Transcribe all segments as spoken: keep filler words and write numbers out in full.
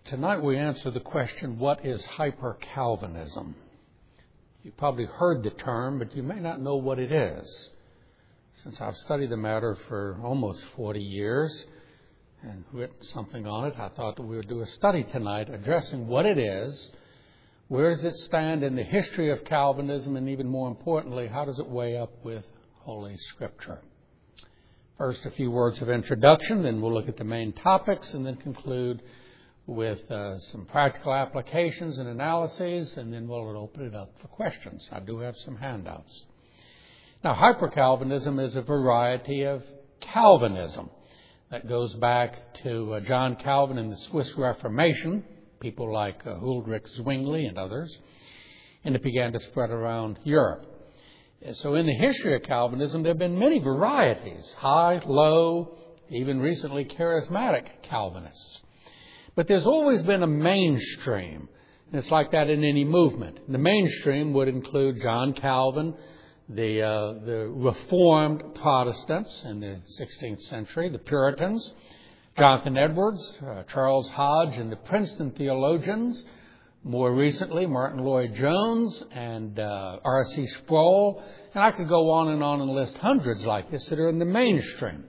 Tonight we answer the question, what is hyper-Calvinism? You probably heard the term, but you may not know what it is. Since I've studied the matter for almost forty years and written something on it, I thought that we would do a study tonight addressing what it is, where does it stand in the history of Calvinism, and even more importantly, how does it weigh up with Holy Scripture? First, a few words of introduction, then we'll look at the main topics, and then conclude with uh, some practical applications and analyses, and then we'll open it up for questions. I do have some handouts. Now, hyper-Calvinism is a variety of Calvinism that goes back to uh, John Calvin and the Swiss Reformation, people like uh, Ulrich Zwingli and others, and it began to spread around Europe. So in the history of Calvinism, there have been many varieties, high, low, even recently charismatic Calvinists. But there's always been a mainstream, and it's like that in any movement. The mainstream would include John Calvin, the uh, the Reformed Protestants in the sixteenth century, the Puritans, Jonathan Edwards, uh, Charles Hodge, and the Princeton theologians. More recently, Martin Lloyd-Jones and uh, R C Sproul. And I could go on and on and list hundreds like this that are in the mainstream.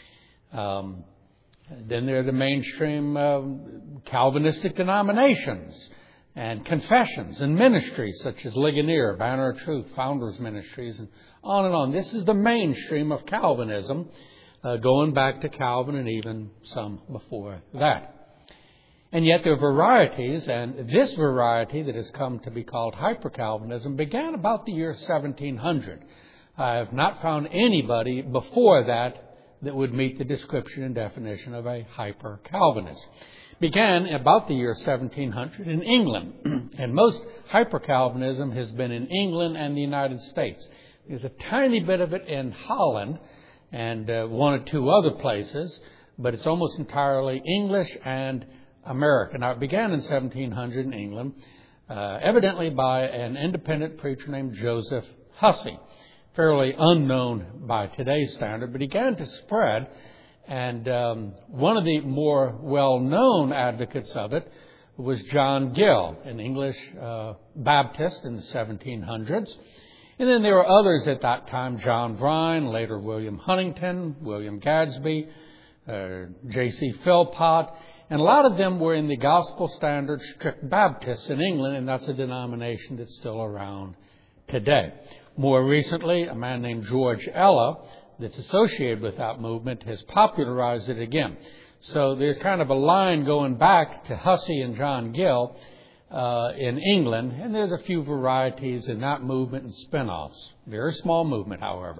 Um, then there are the mainstream uh, Calvinistic denominations and confessions and ministries such as Ligonier, Banner of Truth, Founders Ministries, and on and on. This is the mainstream of Calvinism, uh, going back to Calvin and even some before that. And yet there are varieties, and this variety that has come to be called hyper-Calvinism began about the year seventeen hundred. I have not found anybody before that that would meet the description and definition of a hyper-Calvinist. Began about the year seventeen hundred in England, and most hyper-Calvinism has been in England and the United States. There's a tiny bit of it in Holland and uh, one or two other places, but it's almost entirely English and America. Now, it began in seventeen hundred in England, uh, evidently by an independent preacher named Joseph Hussey, fairly unknown by today's standard, but he began to spread, and um, one of the more well-known advocates of it was John Gill, an English uh, Baptist in the seventeen hundreds. And then there were others at that time, John Bryan, later William Huntington, William Gadsby, uh, J C Philpott. And a lot of them were in the Gospel Standard Strict Baptists in England, and that's a denomination that's still around today. More recently, a man named George Ella, that's associated with that movement, has popularized it again. So there's kind of a line going back to Hussey and John Gill uh, in England, and there's a few varieties in that movement and spin-offs. Very small movement, however.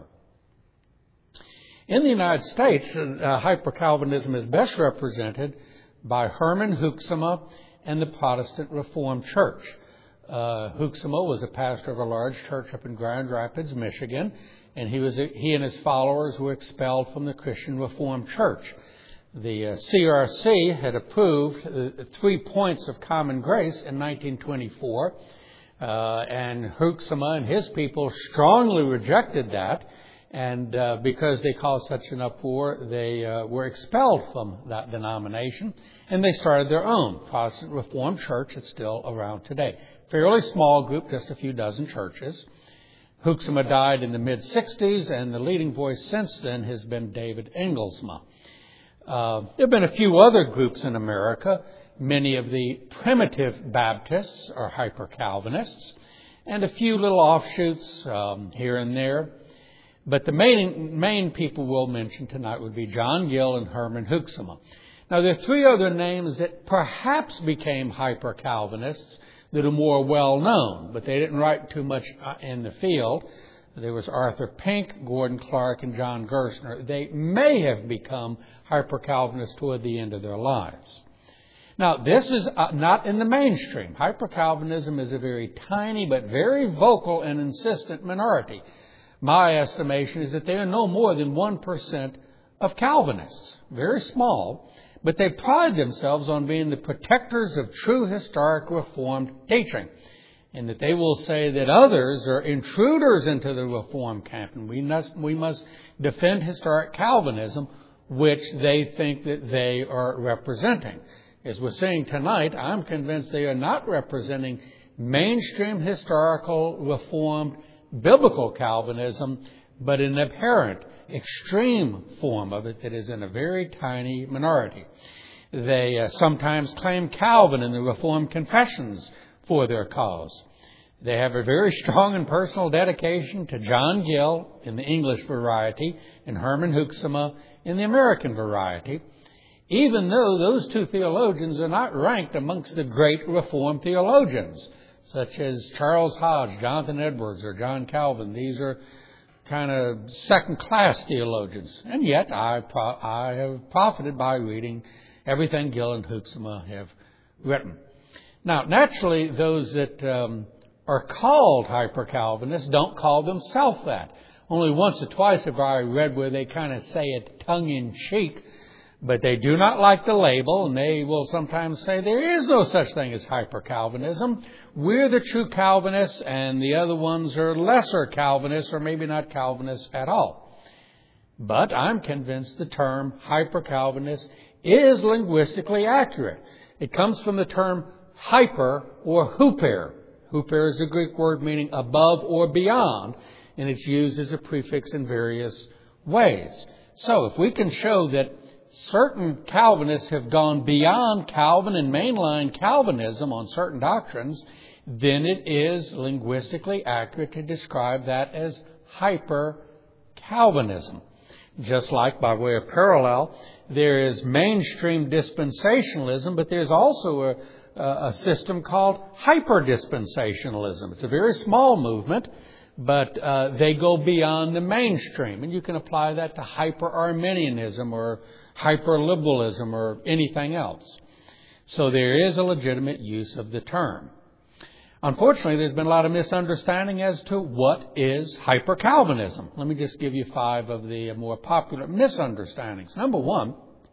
In the United States, uh, hyper-Calvinism is best represented by Herman Hoeksema and the Protestant Reformed Church. Uh, Hoeksema was a pastor of a large church up in Grand Rapids, Michigan, and he was he and his followers were expelled from the Christian Reformed Church. The uh, C R C had approved uh, three points of common grace in nineteen twenty-four, uh, and Hoeksema and his people strongly rejected that. And uh, because they caused such an uproar, they uh, were expelled from that denomination, and they started their own Protestant Reformed Church that's still around today. Fairly small group, just a few dozen churches. Hoeksema died in the mid-sixties, and the leading voice since then has been David Engelsma. Uh, there have been a few other groups in America. Many of the primitive Baptists are hyper-Calvinists, and a few little offshoots um, here and there. But the main main people we'll mention tonight would be John Gill and Herman Hoeksema. Now, there are three other names that perhaps became hyper-Calvinists that are more well-known, but they didn't write too much in the field. There was Arthur Pink, Gordon Clark, and John Gerstner. They may have become hyper-Calvinists toward the end of their lives. Now, this is not in the mainstream. Hyper-Calvinism is a very tiny but very vocal and insistent minority. My estimation is that they are no more than one percent of Calvinists. Very small, but they pride themselves on being the protectors of true historic Reformed teaching, and that they will say that others are intruders into the Reformed camp, and we must, we must defend historic Calvinism, which they think that they are representing. As we're seeing tonight, I'm convinced they are not representing mainstream historical Reformed biblical Calvinism, but an apparent extreme form of it that is in a very tiny minority. They uh, sometimes claim Calvin in the Reformed confessions for their cause. They have a very strong and personal dedication to John Gill in the English variety and Herman Hoeksema in the American variety, even though those two theologians are not ranked amongst the great Reformed theologians, such as Charles Hodge, Jonathan Edwards, or John Calvin. These are kind of second-class theologians. And yet I, pro- I have profited by reading everything Gill and Hoeksema have written. Now, naturally, those that um, are called hyper-Calvinists don't call themselves that. Only once or twice have I read where they kind of say it tongue-in-cheek, but they do not like the label, and they will sometimes say there is no such thing as hyper-Calvinism. We're the true Calvinists, and the other ones are lesser Calvinists, or maybe not Calvinists at all. But I'm convinced the term hyper-Calvinist is linguistically accurate. It comes from the term hyper or huper. Huper is a Greek word meaning above or beyond, and it's used as a prefix in various ways. So if we can show that certain Calvinists have gone beyond Calvin and mainline Calvinism on certain doctrines, then it is linguistically accurate to describe that as hyper-Calvinism. Just like, by way of parallel, there is mainstream dispensationalism, but there's also a, a system called hyper-dispensationalism. It's a very small movement, but uh, they go beyond the mainstream. And you can apply that to hyper-Arminianism or hyper-liberalism or anything else. So there is a legitimate use of the term. Unfortunately, there's been a lot of misunderstanding as to what is hyper-Calvinism. Let me just give you five of the more popular misunderstandings. Number one,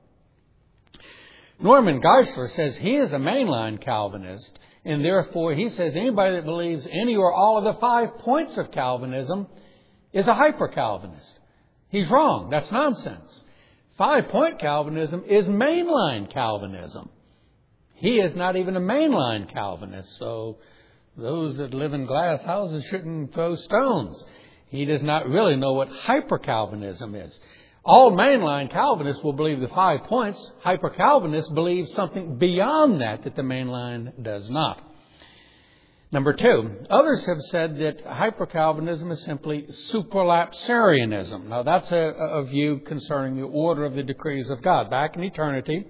Norman Geisler says he is a mainline Calvinist, and therefore he says anybody that believes any or all of the five points of Calvinism is a hyper-Calvinist. He's wrong. That's nonsense. Five-point Calvinism is mainline Calvinism. He is not even a mainline Calvinist, so those that live in glass houses shouldn't throw stones. He does not really know what hyper-Calvinism is. All mainline Calvinists will believe the five points. Hyper-Calvinists believe something beyond that that the mainline does not. Number two, others have said that hyper-Calvinism is simply supralapsarianism. Now, that's a, a view concerning the order of the decrees of God. Back in eternity,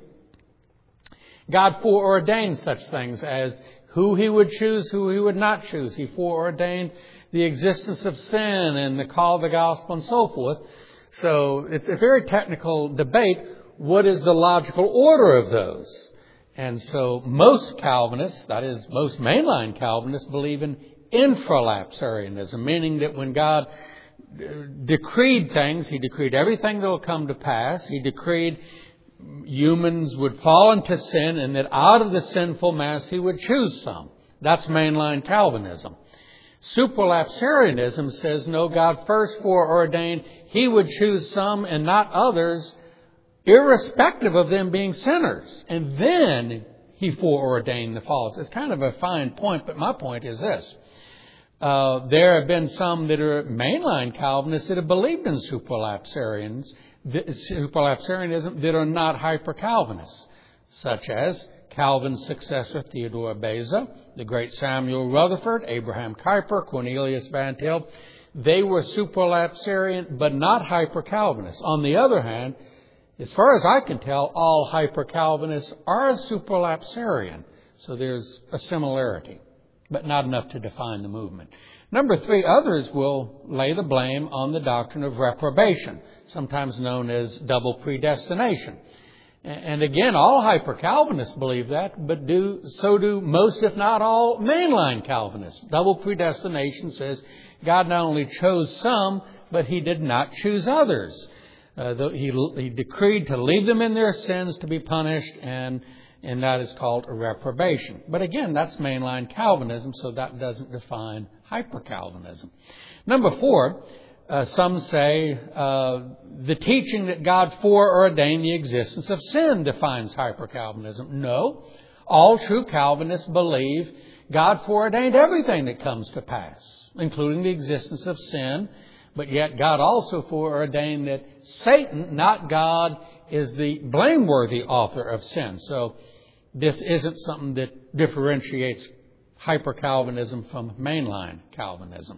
God foreordained such things as who He would choose, who He would not choose. He foreordained the existence of sin and the call of the gospel and so forth. So it's a very technical debate. What is the logical order of those? And so most Calvinists, that is most mainline Calvinists, believe in infralapsarianism, meaning that when God decreed things, He decreed everything that will come to pass. He decreed humans would fall into sin, and that out of the sinful mass He would choose some. That's mainline Calvinism. Supralapsarianism says, no, God first foreordained He would choose some and not others, irrespective of them being sinners. And then He foreordained the fall. It's kind of a fine point, but my point is this. Uh, there have been some that are mainline Calvinists that have believed in supralapsarians, supralapsarianism that are not hyper-Calvinists, such as Calvin's successor Theodore Beza, the great Samuel Rutherford, Abraham Kuyper, Cornelius Van Til. They were supralapsarian, but not hyper-Calvinists. On the other hand, as far as I can tell, all hyper-Calvinists are supralapsarian. So there's a similarity, but not enough to define the movement. Number three, others will lay the blame on the doctrine of reprobation, sometimes known as double predestination. And again, all hyper-Calvinists believe that, but do so do most, if not all, mainline Calvinists. Double predestination says God not only chose some, but He did not choose others. Uh, he, he decreed to leave them in their sins to be punished, and, and that is called a reprobation. But again, that's mainline Calvinism, so that doesn't define hyper-Calvinism. Number four, uh, some say uh, the teaching that God foreordained the existence of sin defines hyper-Calvinism. No. All true Calvinists believe God foreordained everything that comes to pass, including the existence of sin. But yet God also foreordained that Satan, not God, is the blameworthy author of sin. So this isn't something that differentiates hyper-Calvinism from mainline Calvinism.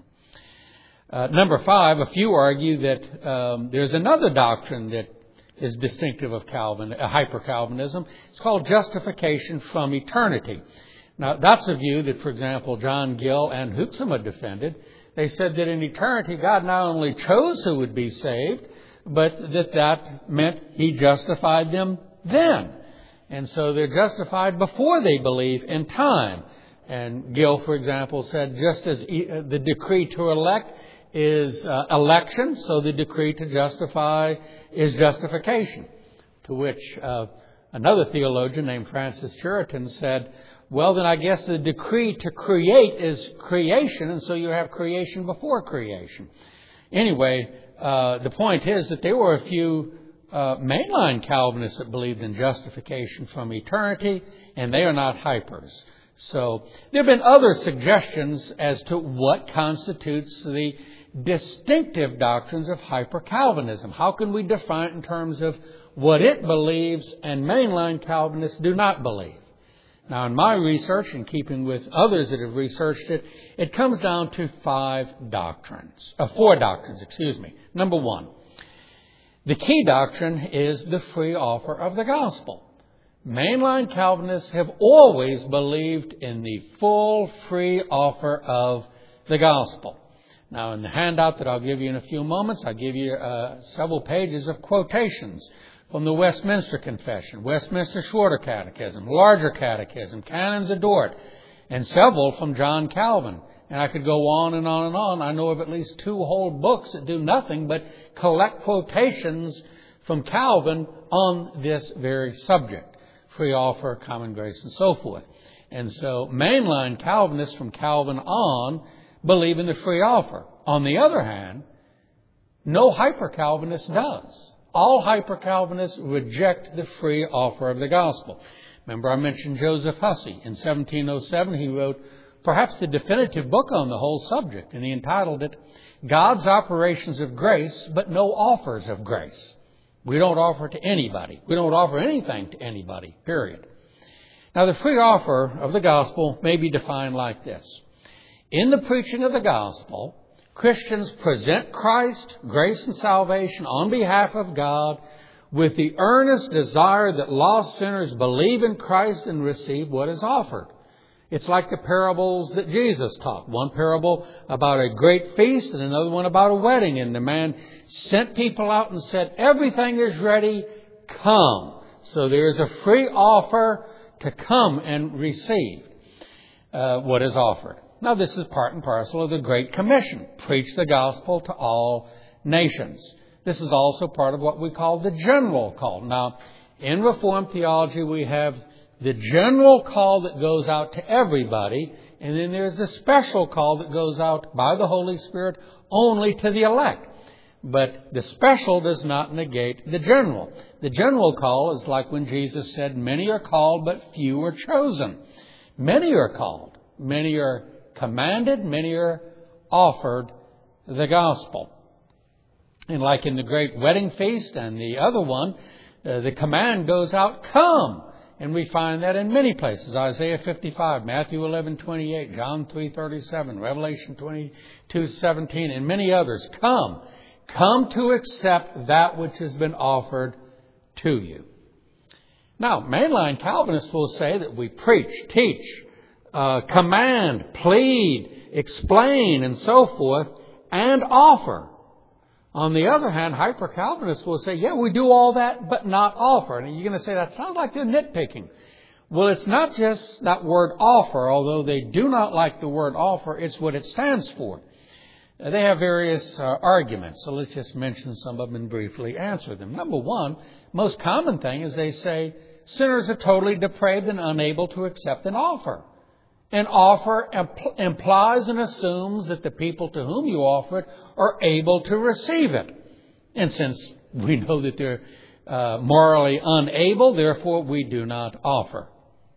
Uh, number five, a few argue that um, there's another doctrine that is distinctive of Calvin, uh, hyper-Calvinism. It's called justification from eternity. Now, that's a view that, for example, John Gill and Hoeksema defended. They said that in eternity, God not only chose who would be saved, but that that meant He justified them then. And so they're justified before they believe in time. And Gill, for example, said just as the decree to elect is uh, election, so the decree to justify is justification. To which uh, another theologian named Francis Churiton said, well, then I guess the decree to create is creation, and so you have creation before creation. Anyway, uh, the point is that there were a few uh, mainline Calvinists that believed in justification from eternity, and they are not hypers. So there have been other suggestions as to what constitutes the distinctive doctrines of hyper-Calvinism. How can we define it in terms of what it believes and mainline Calvinists do not believe? Now, in my research, in keeping with others that have researched it, it comes down to five doctrines, uh, four doctrines, excuse me. Number one, the key doctrine is the free offer of the gospel. Mainline Calvinists have always believed in the full free offer of the gospel. Now, in the handout that I'll give you in a few moments, I'll give you uh, several pages of quotations from the Westminster Confession, Westminster Shorter Catechism, Larger Catechism, Canons of Dort, and several from John Calvin. And I could go on and on and on. I know of at least two whole books that do nothing but collect quotations from Calvin on this very subject, free offer, common grace, and so forth. And so mainline Calvinists from Calvin on believe in the free offer. On the other hand, no hyper-Calvinist does. All hyper-Calvinists reject the free offer of the gospel. Remember, I mentioned Joseph Hussey. In seventeen oh seven, he wrote perhaps the definitive book on the whole subject, and he entitled it, God's Operations of Grace, but No Offers of Grace. We don't offer to anybody. We don't offer anything to anybody, period. Now, the free offer of the gospel may be defined like this. In the preaching of the gospel, Christians present Christ, grace and salvation on behalf of God with the earnest desire that lost sinners believe in Christ and receive what is offered. It's like the parables that Jesus taught. One parable about a great feast and another one about a wedding. And the man sent people out and said, everything is ready, come. So there is a free offer to come and receive uh, what is offered. Now, this is part and parcel of the Great Commission. Preach the gospel to all nations. This is also part of what we call the general call. Now, in Reformed theology, we have the general call that goes out to everybody, and then there's the special call that goes out by the Holy Spirit only to the elect. But the special does not negate the general. The general call is like when Jesus said, many are called, but few are chosen. Many are called. Many are commanded. Many are offered the gospel. And like in the great wedding feast and the other one, uh, the command goes out, come. And we find that in many places. Isaiah fifty-five, Matthew eleven twenty-eight, John three thirty-seven, Revelation twenty-two seventeen, and many others. Come. Come to accept that which has been offered to you. Now, mainline Calvinists will say that we preach, teach, uh, command, plead, explain, and so forth, and offer. On the other hand, hyper-Calvinists will say, yeah, we do all that, but not offer. And you're going to say, that sounds like they're nitpicking. Well, it's not just that word offer, although they do not like the word offer, it's what it stands for. They have various uh, arguments, so let's just mention some of them and briefly answer them. Number one, most common thing is they say sinners are totally depraved and unable to accept an offer. An offer impl- implies and assumes that the people to whom you offer it are able to receive it. And since we know that they're uh, morally unable, therefore we do not offer.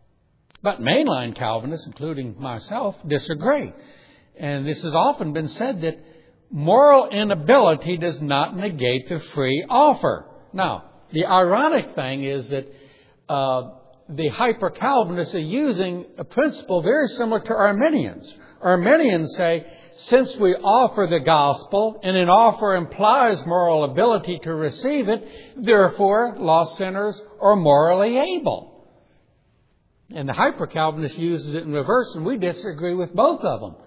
But mainline Calvinists, including myself, disagree. And this has often been said that moral inability does not negate the free offer. Now, the ironic thing is that uh, the hyper-Calvinists are using a principle very similar to Arminians. Arminians say, since we offer the gospel, and an offer implies moral ability to receive it, therefore lost sinners are morally able. And the hyper-Calvinist uses it in reverse, and we disagree with both of them.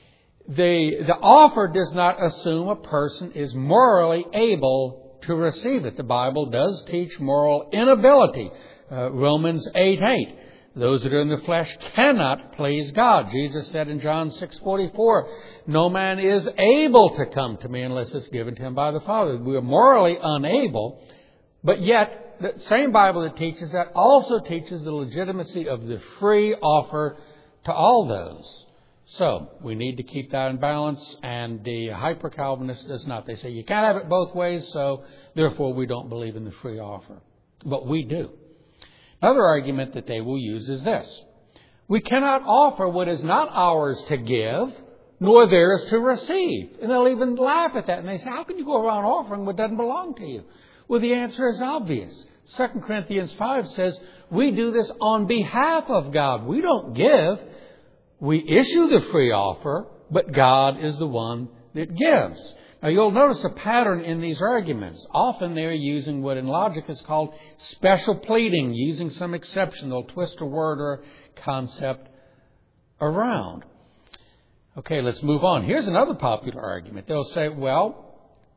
The, the offer does not assume a person is morally able to receive it. The Bible does teach moral inability. Uh, Romans eight eight. Those that are in the flesh cannot please God. Jesus said in John six forty-four, no man is able to come to me unless it's given to him by the Father. We are morally unable, but yet the same Bible that teaches that also teaches the legitimacy of the free offer to all those. So we need to keep that in balance, and the hyper-Calvinist does not. They say you can't have it both ways, so therefore we don't believe in the free offer. But we do. Another argument that they will use is this. We cannot offer what is not ours to give, nor theirs to receive. And they'll even laugh at that. And they say, how can you go around offering what doesn't belong to you? Well, the answer is obvious. Second Corinthians five says, we do this on behalf of God. We don't give. We issue the free offer, but God is the one that gives. Now, you'll notice a pattern in these arguments. Often they're using what in logic is called special pleading, using some exception. They'll twist a word or a concept around. Okay, let's move on. Here's another popular argument. They'll say, well,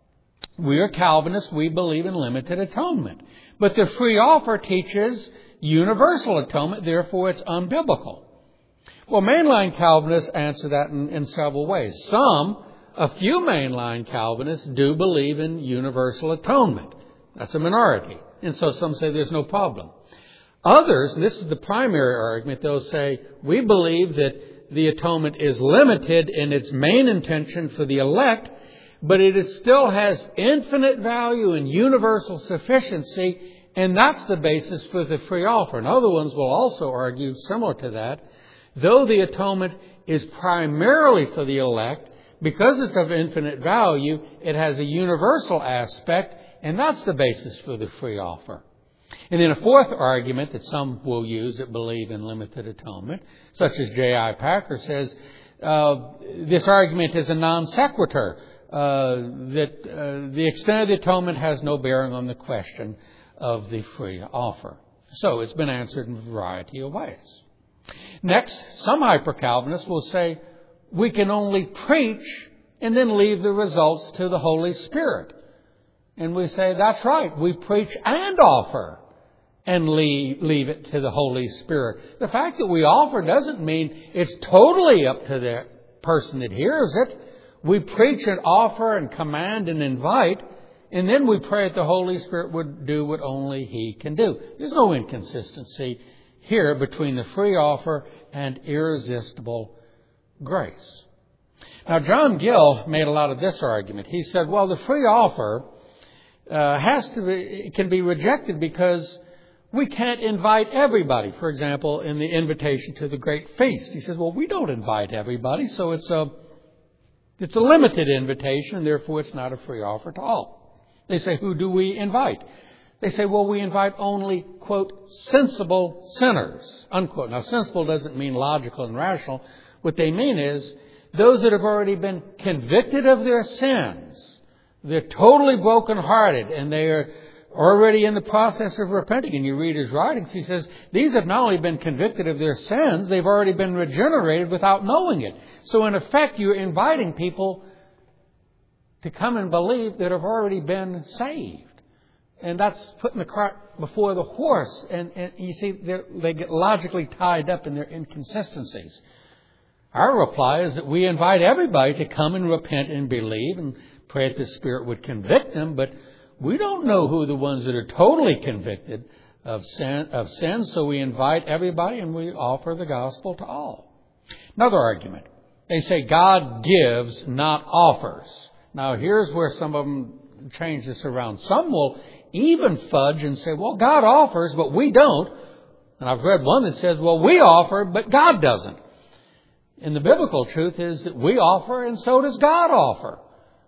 we are Calvinists. We believe in limited atonement. But the free offer teaches universal atonement. Therefore, it's unbiblical. Well, mainline Calvinists answer that in, in several ways. Some A few mainline Calvinists do believe in universal atonement. That's a minority. And so some say there's no problem. Others, and this is the primary argument, they'll say, we believe that the atonement is limited in its main intention for the elect, but it is, still has infinite value and universal sufficiency, and that's the basis for the free offer. And other ones will also argue, similar to that, though the atonement is primarily for the elect, because it's of infinite value, it has a universal aspect, and that's the basis for the free offer. And then a fourth argument that some will use that believe in limited atonement, such as J I Packer says, uh, this argument is a non sequitur, uh, that uh, the extent of the atonement has no bearing on the question of the free offer. So it's been answered in a variety of ways. Next, some hyper-Calvinists will say, we can only preach and then leave the results to the Holy Spirit. And we say, that's right. We preach and offer and leave, leave it to the Holy Spirit. The fact that we offer doesn't mean it's totally up to the person that hears it. We preach and offer and command and invite, and then we pray that the Holy Spirit would do what only He can do. There's no inconsistency here between the free offer and irresistible grace. Now, John Gill made a lot of this argument. He said, well, the free offer uh, has to be, can be rejected because we can't invite everybody. For example, in the invitation to the great feast, he says, well, we don't invite everybody, so it's a it's a limited invitation, and therefore it's not a free offer to all. They say, who do we invite? They say, well, we invite only, quote, sensible sinners, unquote. Now, sensible doesn't mean logical and rational. What they mean is those that have already been convicted of their sins. They're totally brokenhearted, and they are already in the process of repenting. And you read his writings, he says, these have not only been convicted of their sins, they've already been regenerated without knowing it. So in effect, you're inviting people to come and believe that have already been saved. And that's putting the cart before the horse. And, and you see, they get logically tied up in their inconsistencies. Our reply is that we invite everybody to come and repent and believe and pray that the Spirit would convict them. But we don't know who the ones that are totally convicted of sin, of sin. So we invite everybody and we offer the gospel to all. Another argument. They say God gives, not offers. Now, here's where some of them change this around. Some will even fudge and say, well, God offers, but we don't. And I've read one that says, well, we offer, but God doesn't. And the biblical truth is that we offer, and so does God offer.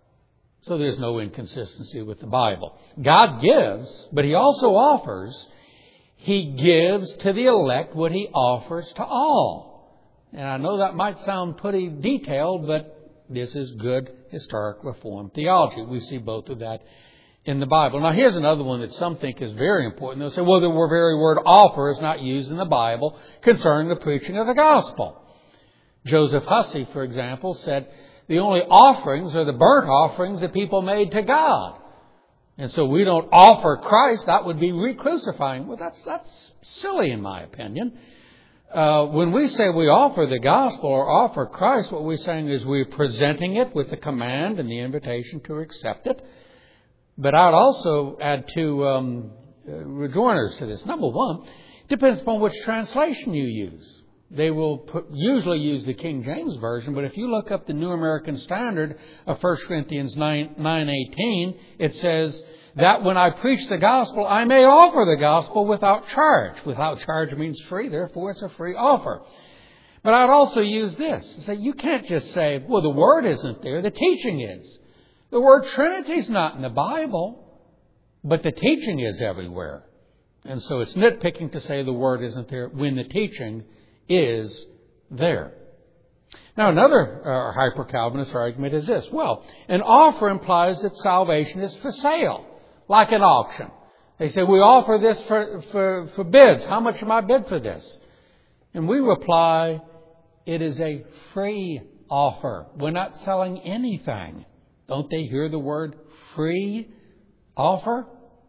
So there's no inconsistency with the Bible. God gives, but He also offers. He gives to the elect what He offers to all. And I know that might sound pretty detailed, but this is good historic Reformed theology. We see both of that in the Bible. Now, here's another one that some think is very important. They'll say, well, the very word offer is not used in the Bible concerning the preaching of the gospel. Joseph Hussey, for example, said the only offerings are the burnt offerings that people made to God. And so we don't offer Christ. That would be re-crucifying. Well, that's, that's silly in my opinion. Uh, when we say we offer the gospel or offer Christ, what we're saying is we're presenting it with the command and the invitation to accept it. But I'd also add two um, rejoinders to this. Number one, it depends upon which translation you use. They will put, usually use the King James Version, but if you look up the New American Standard of First Corinthians nine eighteen, it says that when I preach the gospel, I may offer the gospel without charge. Without charge means free, therefore it's a free offer. But I'd also use this. Say, you can't just say, well, the word isn't there, the teaching is. The word Trinity is not in the Bible, but the teaching is everywhere. And so it's nitpicking to say the word isn't there when the teaching is there. Now, another uh, hyper-Calvinist argument is this. Well, an offer implies that salvation is for sale, like an auction. They say, we offer this for, for, for bids. How much am I bid for this? And we reply, it is a free offer. We're not selling anything. Don't they hear the word free offer?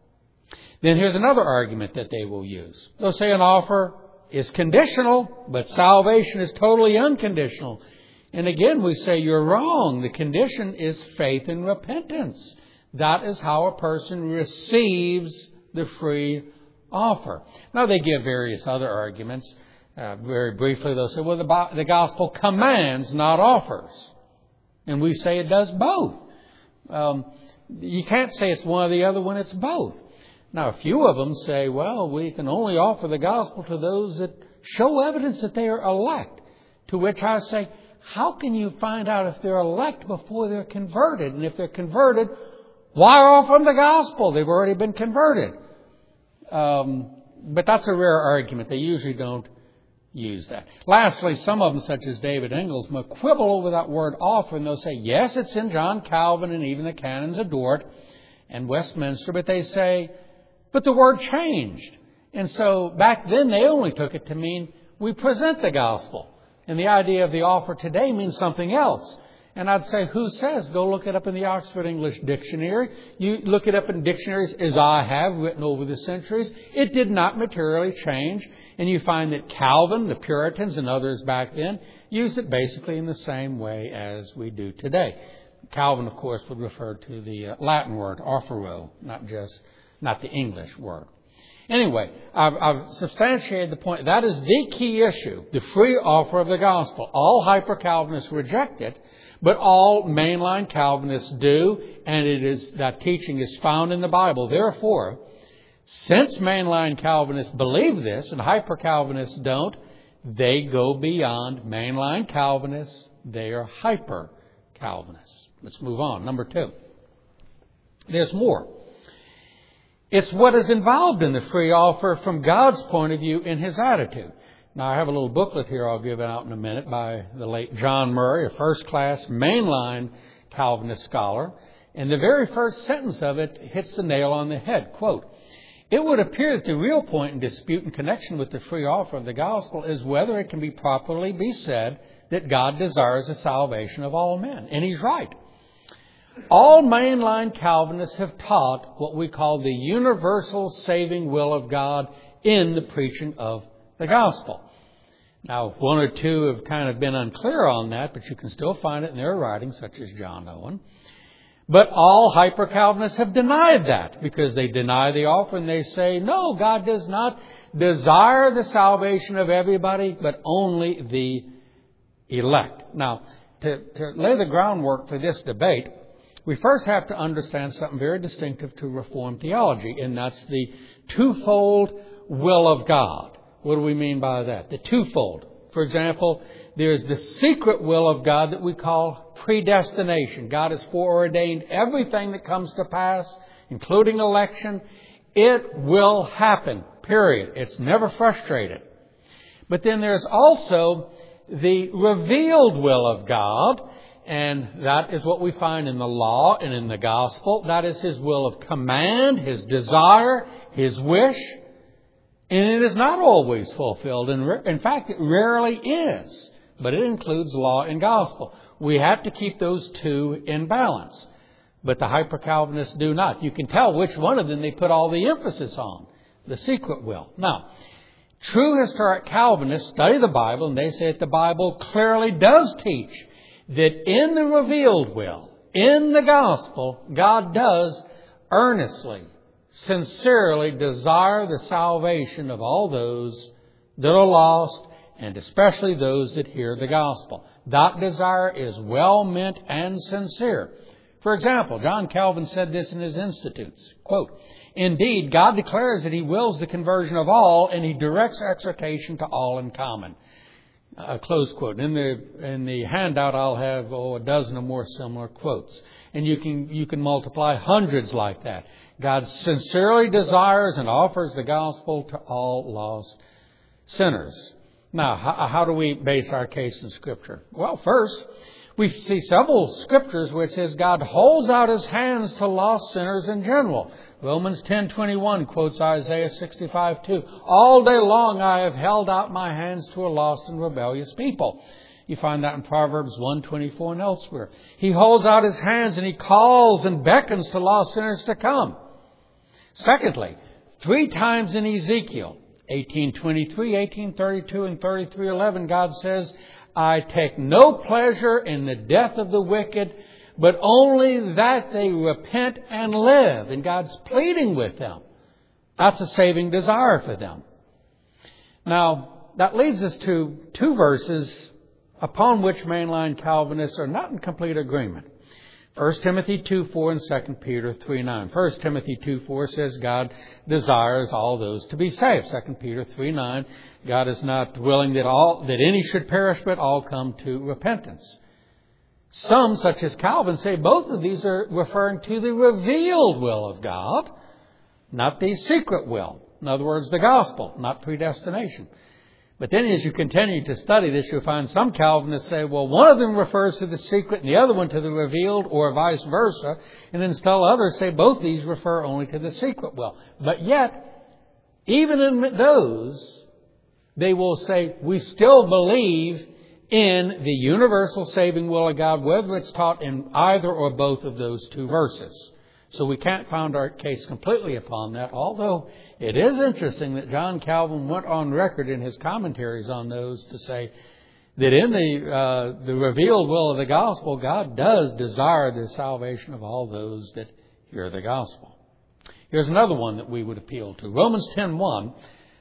Then here's another argument that they will use. They'll say an offer is conditional, but salvation is totally unconditional. And again, we say you're wrong. The condition is faith and repentance. That is how a person receives the free offer. Now, they give various other arguments. Uh, very briefly, they'll say, well, the, the gospel commands, not offers. And we say it does both. Um, you can't say it's one or the other when it's both. Now, a few of them say, well, we can only offer the gospel to those that show evidence that they are elect. To which I say, how can you find out if they're elect before they're converted? And if they're converted, why offer them the gospel? They've already been converted. Um, but that's a rare argument. They usually don't use that. Lastly, some of them, such as David Ingalls, will quibble over that word offer, and they'll say, yes, it's in John Calvin and even the canons of Dort and Westminster, but they say, but the word changed. And so back then they only took it to mean we present the gospel. And the idea of the offer today means something else. And I'd say, who says? Go look it up in the Oxford English Dictionary. You look it up in dictionaries, as I have written over the centuries. It did not materially change. And you find that Calvin, the Puritans, and others back then used it basically in the same way as we do today. Calvin, of course, would refer to the uh, Latin word, offero, not just, not the English word. Anyway, I've, I've substantiated the point. That is the key issue, the free offer of the gospel. All hyper-Calvinists reject it, but all mainline Calvinists do, and it is that teaching is found in the Bible. Therefore, since mainline Calvinists believe this and hyper-Calvinists don't, they go beyond mainline Calvinists. They are hyper-Calvinists. Let's move on. Number two. There's more. It's what is involved in the free offer from God's point of view in His attitude. Now, I have a little booklet here I'll give out in a minute by the late John Murray, a first-class mainline Calvinist scholar. And the very first sentence of it hits the nail on the head. Quote, it would appear that the real point in dispute in connection with the free offer of the gospel is whether it can be properly be said that God desires the salvation of all men. And he's right. All mainline Calvinists have taught what we call the universal saving will of God in the preaching of the gospel. Now, one or two have kind of been unclear on that, but you can still find it in their writings, such as John Owen. But all hyper-Calvinists have denied that because they deny the offer and they say, no, God does not desire the salvation of everybody, but only the elect. Now, to, to lay the groundwork for this debate, we first have to understand something very distinctive to Reformed theology, and that's the twofold will of God. What do we mean by that? The twofold. For example, there's the secret will of God that we call predestination. God has foreordained everything that comes to pass, including election. It will happen, period. It's never frustrated. But then there's also the revealed will of God, and that is what we find in the law and in the gospel. That is His will of command, His desire, His wish. And it is not always fulfilled. And in fact, it rarely is. But it includes law and gospel. We have to keep those two in balance. But the hyper-Calvinists do not. You can tell which one of them they put all the emphasis on. The secret will. Now, true historic Calvinists study the Bible, and they say that the Bible clearly does teach that in the revealed will, in the gospel, God does earnestly, sincerely desire the salvation of all those that are lost, and especially those that hear the gospel. That desire is well meant and sincere. For example, John Calvin said this in his Institutes, quote, "Indeed, God declares that He wills the conversion of all, and He directs exhortation to all in common." Uh, close quote. In the in the handout, I'll have oh, a dozen or more similar quotes, and you can you can multiply hundreds like that. God sincerely desires and offers the gospel to all lost sinners. Now, how, how do we base our case in Scripture? Well, first, we see several Scriptures which says God holds out His hands to lost sinners in general. Romans ten twenty-one quotes Isaiah sixty-five two. "All day long I have held out my hands to a lost and rebellious people." You find that in Proverbs one twenty-four and elsewhere. He holds out His hands and He calls and beckons to lost sinners to come. Secondly, three times in Ezekiel, eighteen twenty-three, eighteen thirty-two, and thirty-three eleven, God says, "I take no pleasure in the death of the wicked, but only that they repent and live." And God's pleading with them. That's a saving desire for them. Now, that leads us to two verses upon which mainline Calvinists are not in complete agreement. First Timothy two four and Second Peter three nine. First Timothy two four says God desires all those to be saved. Second Peter three nine, God is not willing that all that any should perish, but all come to repentance. Some, such as Calvin, say both of these are referring to the revealed will of God, not the secret will. In other words, the gospel, not predestination. But then as you continue to study this, you'll find some Calvinists say, well, one of them refers to the secret and the other one to the revealed, or vice versa. And then still others say both these refer only to the secret will. But yet, even in those, they will say, we still believe in the universal saving will of God, whether it's taught in either or both of those two verses. So we can't found our case completely upon that, although it is interesting that John Calvin went on record in his commentaries on those to say that in the uh, the revealed will of the gospel, God does desire the salvation of all those that hear the gospel. Here's another one that we would appeal to. Romans ten one,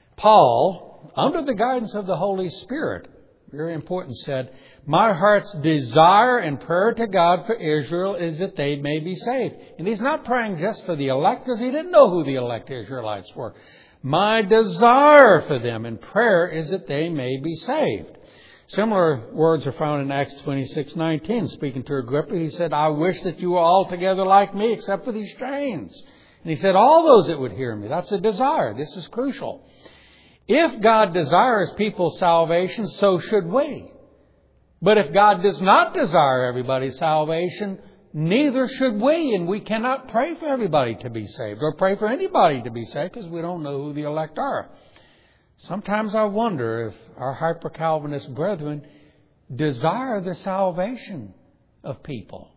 Paul, under the guidance of the Holy Spirit, very important, said, "My heart's desire and prayer to God for Israel is that they may be saved." And he's not praying just for the elect, because he didn't know who the elect Israelites were. My desire for them in prayer is that they may be saved. Similar words are found in Acts twenty-six nineteen. Speaking to Agrippa, he said, "I wish that you were altogether like me, except for these strains." And he said, all those that would hear me. That's a desire. This is crucial. If God desires people's salvation, so should we. But if God does not desire everybody's salvation, neither should we. And we cannot pray for everybody to be saved, or pray for anybody to be saved, because we don't know who the elect are. Sometimes I wonder if our hyper-Calvinist brethren desire the salvation of people.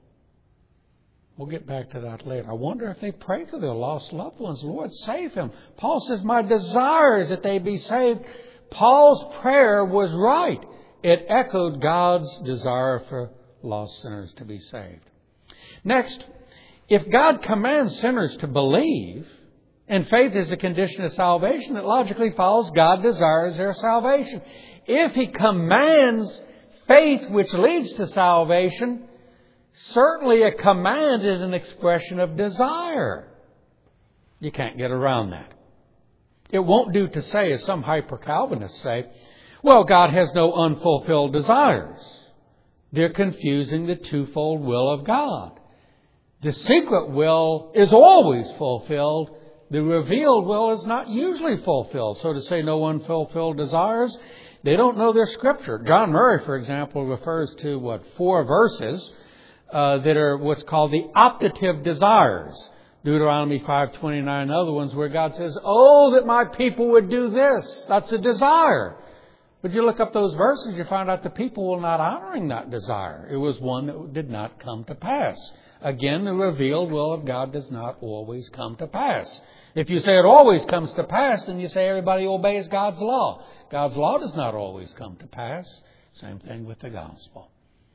We'll get back to that later. I wonder if they pray for their lost loved ones. Lord, save him. Paul says, my desire is that they be saved. Paul's prayer was right. It echoed God's desire for lost sinners to be saved. Next, if God commands sinners to believe, and faith is a condition of salvation, it logically follows God desires their salvation. If He commands faith which leads to salvation, certainly a command is an expression of desire. You can't get around that. It won't do to say, as some hyper-Calvinists say, well, God has no unfulfilled desires. They're confusing the twofold will of God. The secret will is always fulfilled. The revealed will is not usually fulfilled. So to say no unfulfilled desires, they don't know their Scripture. John Murray, for example, refers to, what, four verses uh, that are what's called the optative desires. Deuteronomy five twenty-nine and other ones where God says, oh, that my people would do this. That's a desire. But you look up those verses, you find out the people were not honoring that desire. It was one that did not come to pass. Again, the revealed will of God does not always come to pass. If you say it always comes to pass, then you say everybody obeys God's law. God's law does not always come to pass. Same thing with the gospel.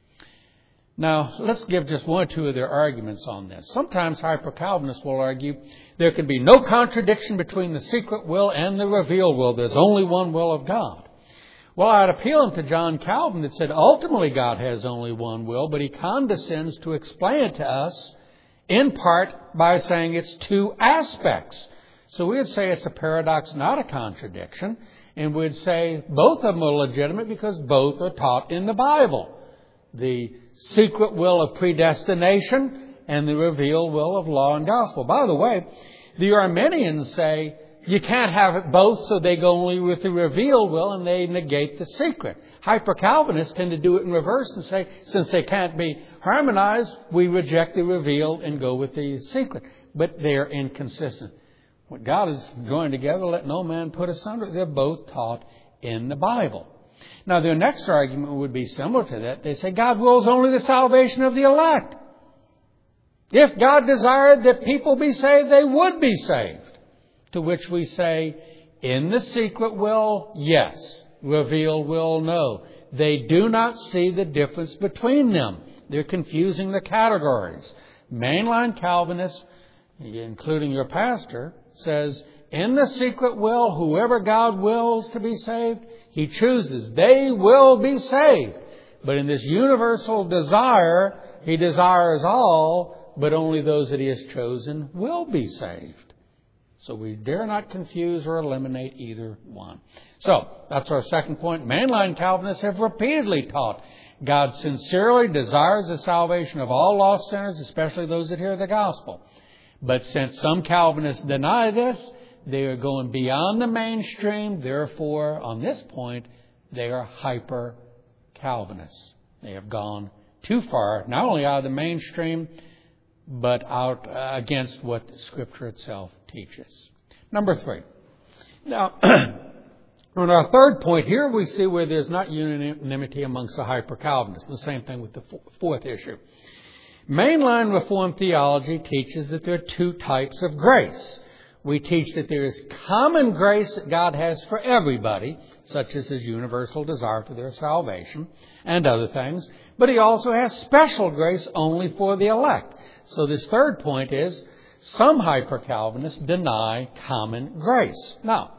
Now, let's give just one or two of their arguments on this. Sometimes hyper-Calvinists will argue there can be no contradiction between the secret will and the revealed will. There's only one will of God. Well, I'd appeal him to John Calvin that said ultimately God has only one will, but he condescends to explain it to us in part by saying it's two aspects. So we would say it's a paradox, not a contradiction, and we'd say both of them are legitimate because both are taught in the Bible. The secret will of predestination and the revealed will of law and gospel. By the way, the Arminians say you can't have it both, so they go only with the revealed will and they negate the secret. Hyper-Calvinists tend to do it in reverse and say, since they can't be harmonized, we reject the revealed and go with the secret. But they are inconsistent. What God has joined together, let no man put asunder. They're both taught in the Bible. Now, their next argument would be similar to that. They say God wills only the salvation of the elect. If God desired that people be saved, they would be saved. To which we say, in the secret will, yes. Revealed will, no. They do not see the difference between them. They're confusing the categories. Mainline Calvinists, including your pastor, says, in the secret will, whoever God wills to be saved, He chooses. They will be saved. But in this universal desire, He desires all, but only those that He has chosen will be saved. So we dare not confuse or eliminate either one. So, that's our second point. Mainline Calvinists have repeatedly taught God sincerely desires the salvation of all lost sinners, especially those that hear the gospel. But since some Calvinists deny this, they are going beyond the mainstream. Therefore, on this point, they are hyper-Calvinists. They have gone too far, not only out of the mainstream, but out uh, against what the Scripture itself teaches. Number three. Now, on our third point here, we see where there's not unanimity amongst the hyper-Calvinists. The same thing with the fourth issue. Mainline Reformed theology teaches that there are two types of grace. We teach that there is common grace that God has for everybody, such as His universal desire for their salvation and other things. But He also has special grace only for the elect. So this third point is, some hyper-Calvinists deny common grace. Now,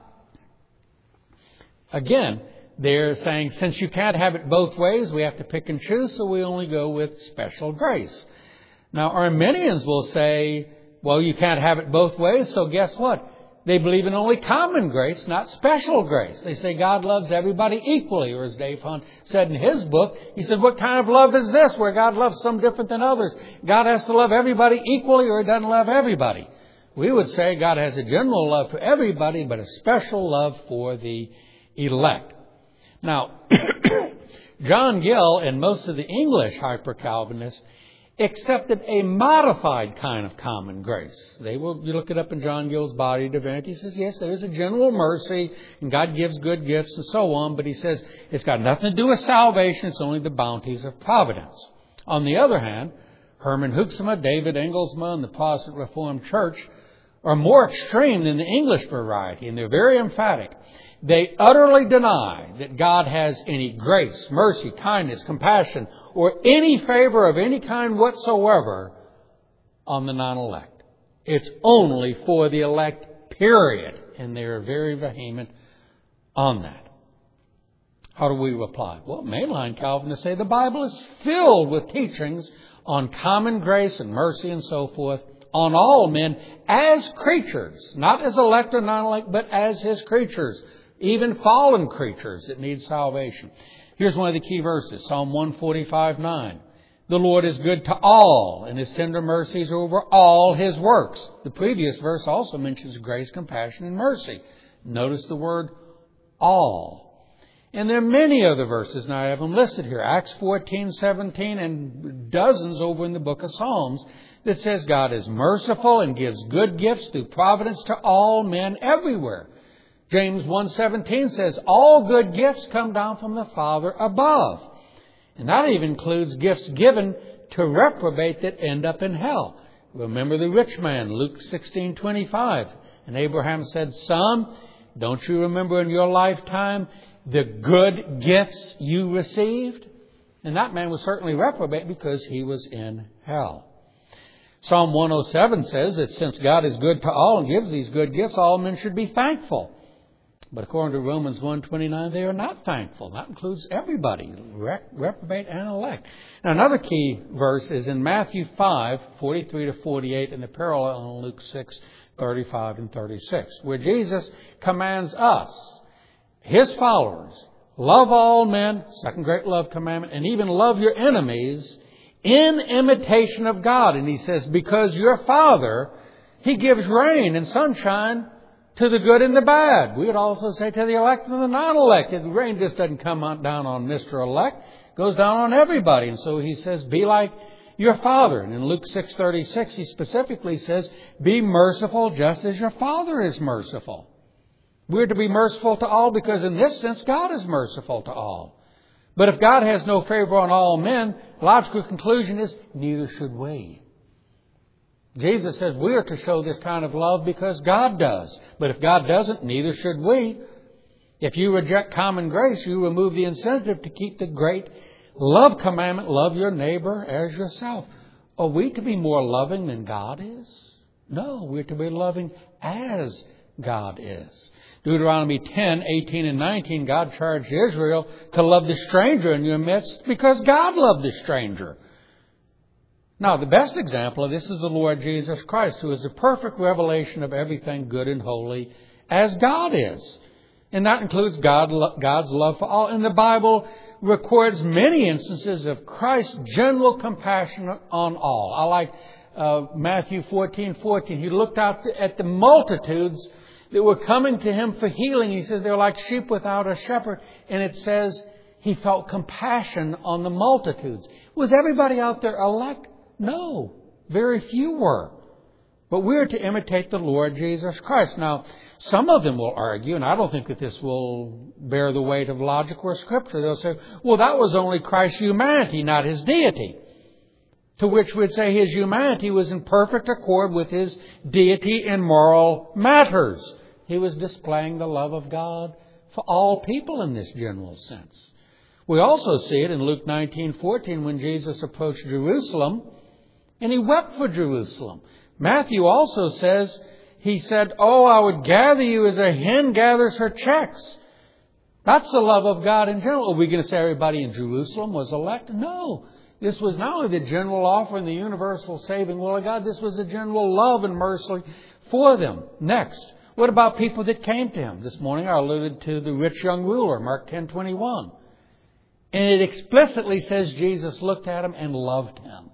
again, they're saying since you can't have it both ways, we have to pick and choose, so we only go with special grace. Now, Arminians will say, well, you can't have it both ways, so guess what? They believe in only common grace, not special grace. They say God loves everybody equally, or as Dave Hunt said in his book, he said, what kind of love is this where God loves some different than others? God has to love everybody equally, or He doesn't love everybody. We would say God has a general love for everybody, but a special love for the elect. Now, John Gill and most of the English hyper-Calvinists accepted a modified kind of common grace. They will, you look it up in John Gill's Body of Divinity. He says, yes, there is a general mercy, and God gives good gifts and so on, but he says it's got nothing to do with salvation. It's only the bounties of providence. On the other hand, Herman Hoeksema, David Engelsma, and the Protestant Reformed Church are more extreme than the English variety, and they're very emphatic. They utterly deny that God has any grace, mercy, kindness, compassion, or any favor of any kind whatsoever on the non-elect. It's only for the elect, period. And they are very vehement on that. How do we reply? Well, mainline Calvinists say the Bible is filled with teachings on common grace and mercy and so forth on all men as creatures, not as elect or non-elect, but as His creatures, even fallen creatures that need salvation. Here's one of the key verses, Psalm one forty-five, nine. The Lord is good to all, and His tender mercies are over all His works. The previous verse also mentions grace, compassion, and mercy. Notice the word all. And there are many other verses, now I have them listed here. Acts fourteen, seventeen, and dozens over in the book of Psalms that says God is merciful and gives good gifts through providence to all men everywhere. James one seventeen says all good gifts come down from the Father above. And that even includes gifts given to reprobate that end up in hell. Remember the rich man, Luke sixteen twenty-five. And Abraham said, Son, don't you remember in your lifetime the good gifts you received? And that man was certainly reprobate because he was in hell. Psalm one oh seven says that since God is good to all and gives these good gifts, all men should be thankful. But according to Romans one twenty-nine, they are not thankful. That includes everybody, reprobate and elect. Now, another key verse is in Matthew five, forty-three to forty-eight, and the parallel in Luke six, thirty-five and thirty-six, where Jesus commands us, His followers, love all men, second great love commandment, and even love your enemies in imitation of God. And He says, because your Father, He gives rain and sunshine to the good and the bad. We would also say to the elect and the non-elect. The rain just doesn't come on down on Mister Elect. It goes down on everybody. And so He says, be like your Father. And in Luke six thirty-six, He specifically says, be merciful just as your Father is merciful. We're to be merciful to all because in this sense, God is merciful to all. But if God has no favor on all men, the logical conclusion is, neither should we. Jesus says we are to show this kind of love because God does. But if God doesn't, neither should we. If you reject common grace, you remove the incentive to keep the great love commandment, love your neighbor as yourself. Are we to be more loving than God is? No, we're to be loving as God is. Deuteronomy ten, eighteen and nineteen, God charged Israel to love the stranger in your midst because God loved the stranger. Now, the best example of this is the Lord Jesus Christ, who is the perfect revelation of everything good and holy as God is. And that includes God, God's love for all. And the Bible records many instances of Christ's general compassion on all. I like uh, Matthew fourteen, fourteen. He looked out at the multitudes that were coming to Him for healing. He says they were like sheep without a shepherd. And it says He felt compassion on the multitudes. Was everybody out there elect? No, very few were. But we're to imitate the Lord Jesus Christ. Now, some of them will argue, and I don't think that this will bear the weight of logic or Scripture. They'll say, well, that was only Christ's humanity, not His deity. To which we'd say His humanity was in perfect accord with His deity in moral matters. He was displaying the love of God for all people in this general sense. We also see it in Luke nineteen fourteen when Jesus approached Jerusalem and He wept for Jerusalem. Matthew also says, He said, oh, I would gather you as a hen gathers her chicks. That's the love of God in general. Are we going to say everybody in Jerusalem was elect? No. This was not only the general offer and the universal saving will of God, this was the general love and mercy for them. Next, what about people that came to Him? This morning I alluded to the rich young ruler, Mark ten twenty-one. And it explicitly says Jesus looked at him and loved him.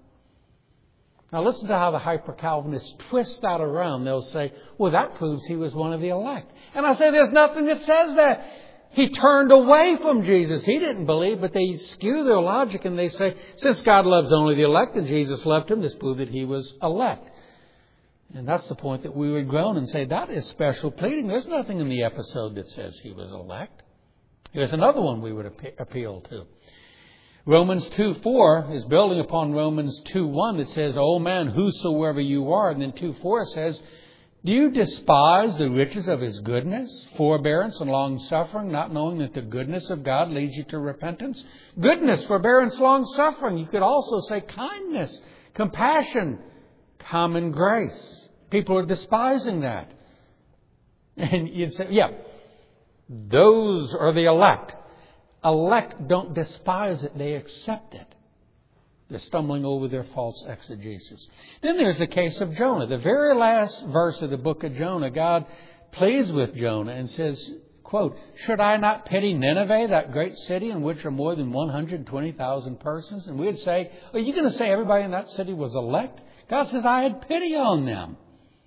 Now listen to how the hyper-Calvinists twist that around. They'll say, well, that proves He was one of the elect. And I say, there's nothing that says that. He turned away from Jesus. He didn't believe, but they skew their logic and they say, since God loves only the elect and Jesus loved him, this proved that He was elect. And that's the point that we would groan and say, that is special pleading. There's nothing in the episode that says He was elect. Here's another one we would appeal to. Romans two four is building upon Romans two one that says, O man, whosoever you are. And then two four says, do you despise the riches of His goodness, forbearance, and long-suffering, not knowing that the goodness of God leads you to repentance? Goodness, forbearance, long-suffering. You could also say kindness, compassion, common grace. People are despising that. And you'd say, yeah, those are the elect. elect don't despise it, they accept it. They're stumbling over their false exegesis. Then there's the case of Jonah. The very last verse of the book of Jonah, God pleads with Jonah and says, quote, "Should I not pity Nineveh, that great city in which are more than one hundred twenty thousand persons?" And we'd say, are you going to say everybody in that city was elect? God says, I had pity on them.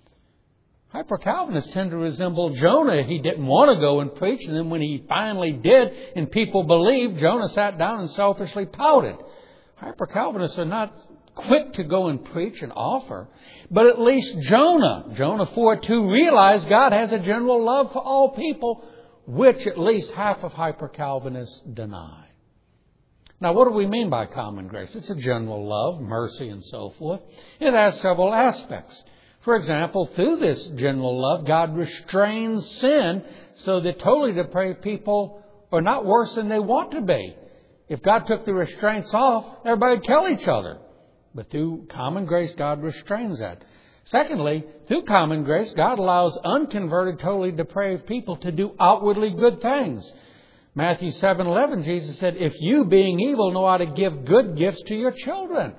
Hyper-Calvinists tend to resemble Jonah. He didn't want to go and preach, and then when he finally did and people believed, Jonah sat down and selfishly pouted. Hyper-Calvinists are not quick to go and preach and offer, but at least Jonah, Jonah four two, realized God has a general love for all people, which at least half of hyper-Calvinists deny. Now, what do we mean by common grace? It's a general love, mercy, and so forth. It has several aspects. For example, through this general love, God restrains sin so that totally depraved people are not worse than they want to be. If God took the restraints off, everybody would kill each other. But through common grace, God restrains that. Secondly, through common grace, God allows unconverted, totally depraved people to do outwardly good things. Matthew seven eleven, Jesus said, "If you, being evil, know how to give good gifts to your children."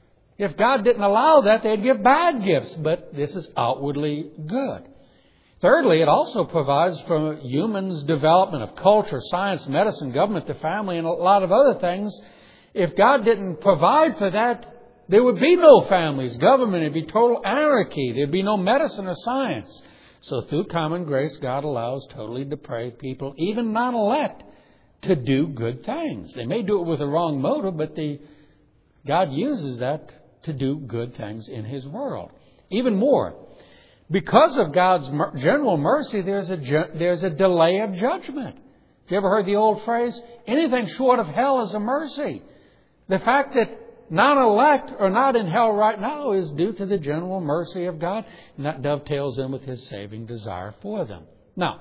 If God didn't allow that, they'd give bad gifts. But this is outwardly good. Thirdly, it also provides for humans' development of culture, science, medicine, government, the family, and a lot of other things. If God didn't provide for that, there would be no families, government, it'd be total anarchy. There'd be no medicine or science. So through common grace, God allows totally depraved people, even non-elect, to do good things. They may do it with the wrong motive, but the, God uses that to do good things in His world. Even more, because of God's general mercy, there's a, there's a delay of judgment. Have you ever heard the old phrase? Anything short of hell is a mercy. The fact that non-elect are not in hell right now is due to the general mercy of God, and that dovetails in with His saving desire for them. Now,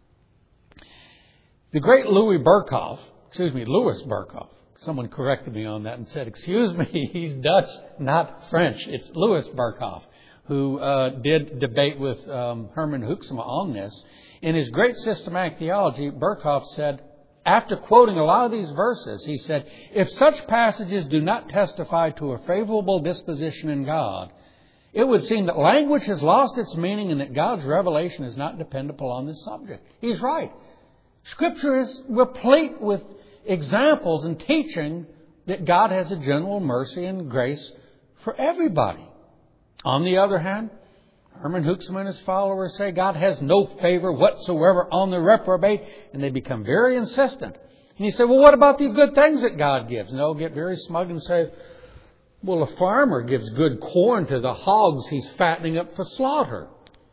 the great Louis Berkhoff, excuse me, Louis Berkhoff, someone corrected me on that and said, excuse me, he's Dutch, not French. It's Louis Berkhoff, who uh, did debate with um, Herman Hoeksema on this. In his great systematic theology, Berkhoff said, after quoting a lot of these verses, he said, if such passages do not testify to a favorable disposition in God, it would seem that language has lost its meaning and that God's revelation is not dependable on this subject. He's right. Scripture is replete with examples and teaching that God has a general mercy and grace for everybody. On the other hand, Herman Hoeksema and his followers say God has no favor whatsoever on the reprobate, and they become very insistent. And you say, well, what about the good things that God gives? And they'll get very smug and say, well, a farmer gives good corn to the hogs he's fattening up for slaughter.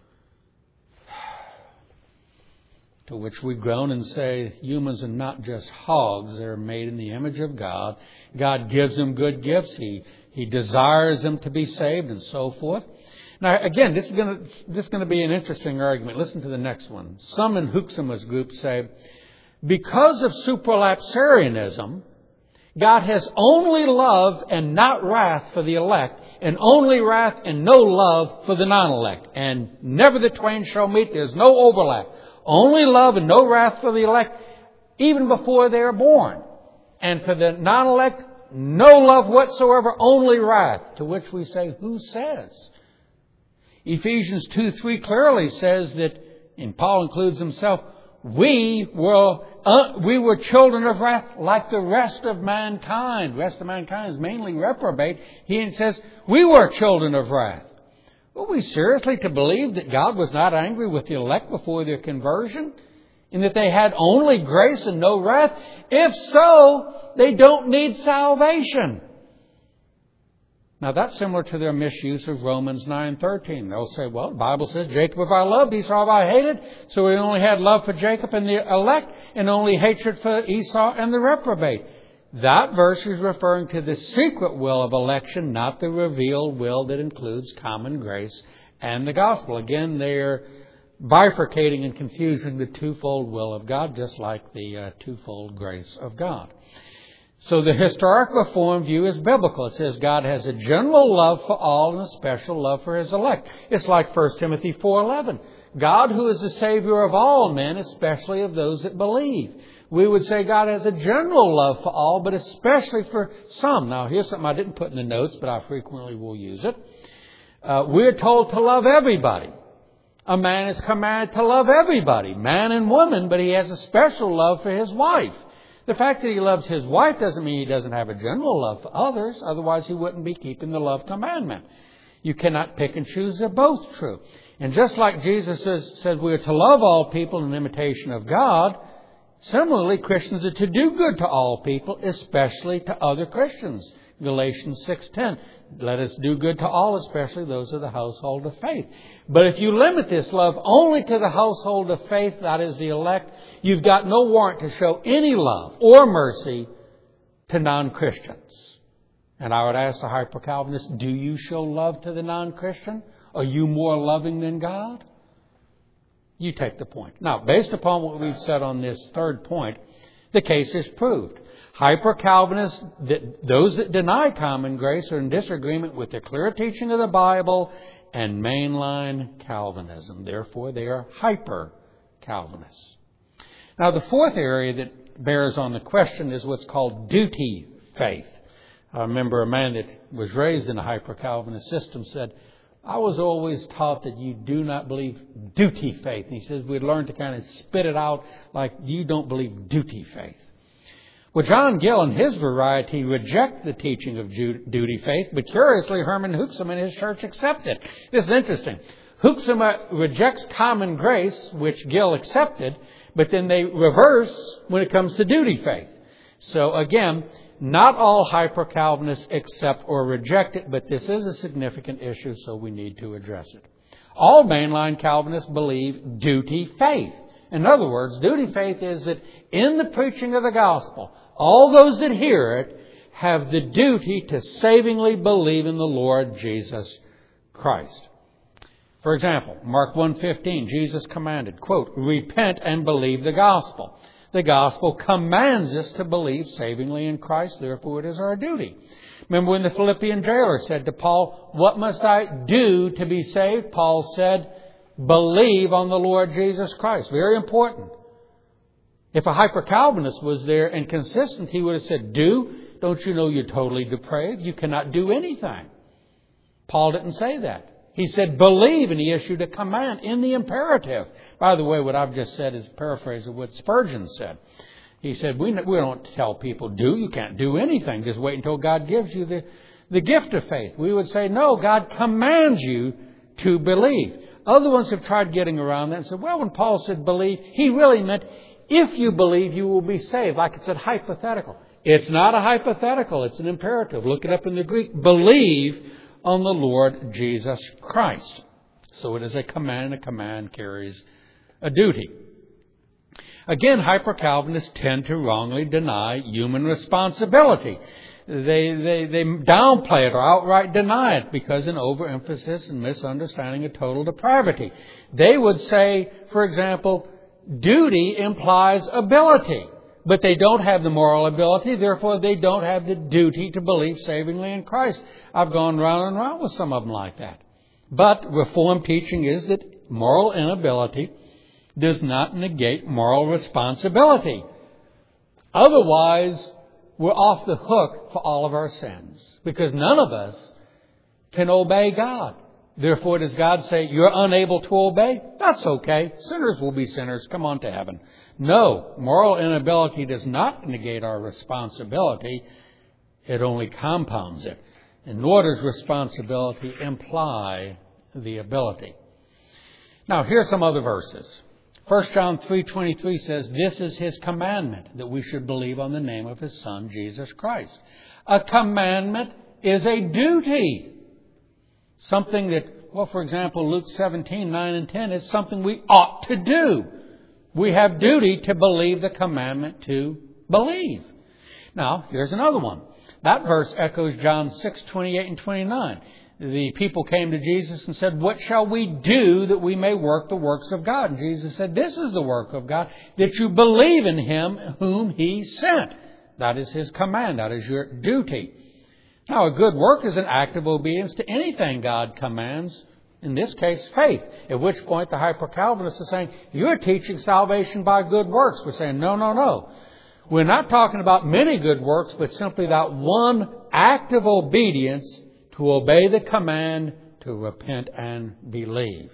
To which we groan and say, humans are not just hogs. They're made in the image of God. God gives them good gifts. He, he desires them to be saved and so forth. Now, again, this is going to, this is going to be an interesting argument. Listen to the next one. Some in Hoeksema's group say, because of supralapsarianism, God has only love and not wrath for the elect, and only wrath and no love for the non-elect. And never the twain shall meet. There's no overlap. Only love and no wrath for the elect, even before they are born. And for the non-elect, no love whatsoever, only wrath. To which we say, who says? Ephesians two three clearly says that, and Paul includes himself, we were uh, we were children of wrath like the rest of mankind. The rest of mankind is mainly reprobate. He says, we were children of wrath. Were we seriously to believe that God was not angry with the elect before their conversion? And that they had only grace and no wrath? If so, they don't need salvation. Now that's similar to their misuse of Romans nine thirteen. They'll say, well, the Bible says, Jacob have I loved, Esau have I hated. So we only had love for Jacob and the elect, and only hatred for Esau and the reprobate. That verse is referring to the secret will of election, not the revealed will that includes common grace and the gospel. Again, they're bifurcating and confusing the twofold will of God, just like the uh, twofold grace of God. So the historic Reformed view is biblical. It says God has a general love for all and a special love for His elect. It's like First Timothy four eleven. God who is the Savior of all men, especially of those that believe. We would say God has a general love for all, but especially for some. Now, here's something I didn't put in the notes, but I frequently will use it. Uh, we're told to love everybody. A man is commanded to love everybody, man and woman, but he has a special love for his wife. The fact that he loves his wife doesn't mean he doesn't have a general love for others. Otherwise, he wouldn't be keeping the love commandment. You cannot pick and choose. They're both true. And just like Jesus says, said we are to love all people in imitation of God, similarly, Christians are to do good to all people, especially to other Christians. Galatians six ten, let us do good to all, especially those of the household of faith. But if you limit this love only to the household of faith, that is the elect, you've got no warrant to show any love or mercy to non-Christians. And I would ask the hyper-Calvinist, do you show love to the non-Christian? Are you more loving than God? You take the point. Now, based upon what we've said on this third point, the case is proved. Hyper-Calvinists, those that deny common grace, are in disagreement with the clear teaching of the Bible and mainline Calvinism. Therefore, they are hyper-Calvinists. Now, the fourth area that bears on the question is what's called duty faith. I remember a man that was raised in a hyper-Calvinist system said, I was always taught that you do not believe duty faith. And he says we'd learn to kind of spit it out like you don't believe duty faith. Well, John Gill and his variety reject the teaching of duty faith, but curiously, Herman Hoeksema and his church accept it. This is interesting. Hoeksema rejects common grace, which Gill accepted, but then they reverse when it comes to duty faith. So again, not all hyper-Calvinists accept or reject it, but this is a significant issue, so we need to address it. All mainline Calvinists believe duty faith. In other words, duty faith is that in the preaching of the gospel, all those that hear it have the duty to savingly believe in the Lord Jesus Christ. For example, Mark one fifteen, Jesus commanded, quote, repent and believe the gospel. The gospel commands us to believe savingly in Christ, therefore it is our duty. Remember when the Philippian jailer said to Paul, what must I do to be saved? Paul said, believe on the Lord Jesus Christ. Very important. If a hyper-Calvinist was there and consistent, he would have said, do? Don't you know you're totally depraved? You cannot do anything. Paul didn't say that. He said, believe, and he issued a command in the imperative. By the way, what I've just said is paraphrase of what Spurgeon said. He said, we, we don't tell people do. You can't do anything. Just wait until God gives you the, the gift of faith. We would say, no, God commands you to believe. Other ones have tried getting around that and said, well, when Paul said believe, he really meant if you believe, you will be saved. Like it said hypothetical. It's not a hypothetical. It's an imperative. Look it up in the Greek. Believe on the Lord Jesus Christ. So it is a command, and a command carries a duty. Again, hyper-Calvinists tend to wrongly deny human responsibility. They, they, they downplay it or outright deny it because of overemphasis and misunderstanding of total depravity. They would say, for example, duty implies ability. But they don't have the moral ability, therefore they don't have the duty to believe savingly in Christ. I've gone round and round with some of them like that. But Reformed teaching is that moral inability does not negate moral responsibility. Otherwise, we're off the hook for all of our sins. Because none of us can obey God. Therefore, does God say, you're unable to obey? That's okay. Sinners will be sinners. Come on to heaven. No, moral inability does not negate our responsibility. It only compounds it. And nor does responsibility imply the ability. Now, here's some other verses. First John three twenty-three says, this is His commandment, that we should believe on the name of His Son, Jesus Christ. A commandment is a duty. Something that, well, for example, Luke seventeen, nine and ten is something we ought to do. We have duty to believe the commandment to believe. Now, here's another one. That verse echoes John six, twenty-eight and twenty-nine. The people came to Jesus and said, what shall we do that we may work the works of God? And Jesus said, this is the work of God, that you believe in Him whom He sent. That is His command. That is your duty. Now, a good work is an act of obedience to anything God commands. In this case, faith. At which point the hyper-Calvinists are saying, you're teaching salvation by good works. We're saying, no, no, no. We're not talking about many good works, but simply that one act of obedience to obey the command to repent and believe.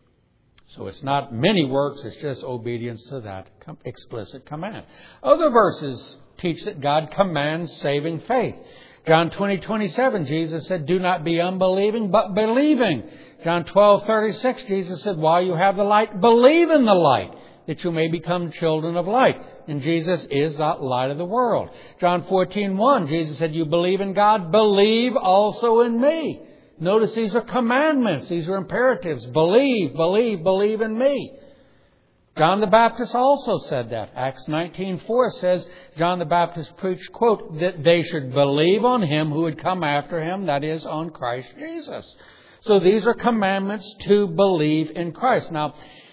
So it's not many works, it's just obedience to that explicit command. Other verses teach that God commands saving faith. John twenty, twenty-seven, Jesus said, do not be unbelieving, but believing. John twelve, thirty-six, Jesus said, while you have the light, believe in the light, that you may become children of light. And Jesus is that light of the world. John fourteen, one, Jesus said, you believe in God, believe also in me. Notice these are commandments. These are imperatives. Believe, believe, believe in me. John the Baptist also said that. Acts nineteen, four says, John the Baptist preached, quote, that they should believe on Him who would come after him, that is, on Christ Jesus. So these are commandments to believe in Christ. Now,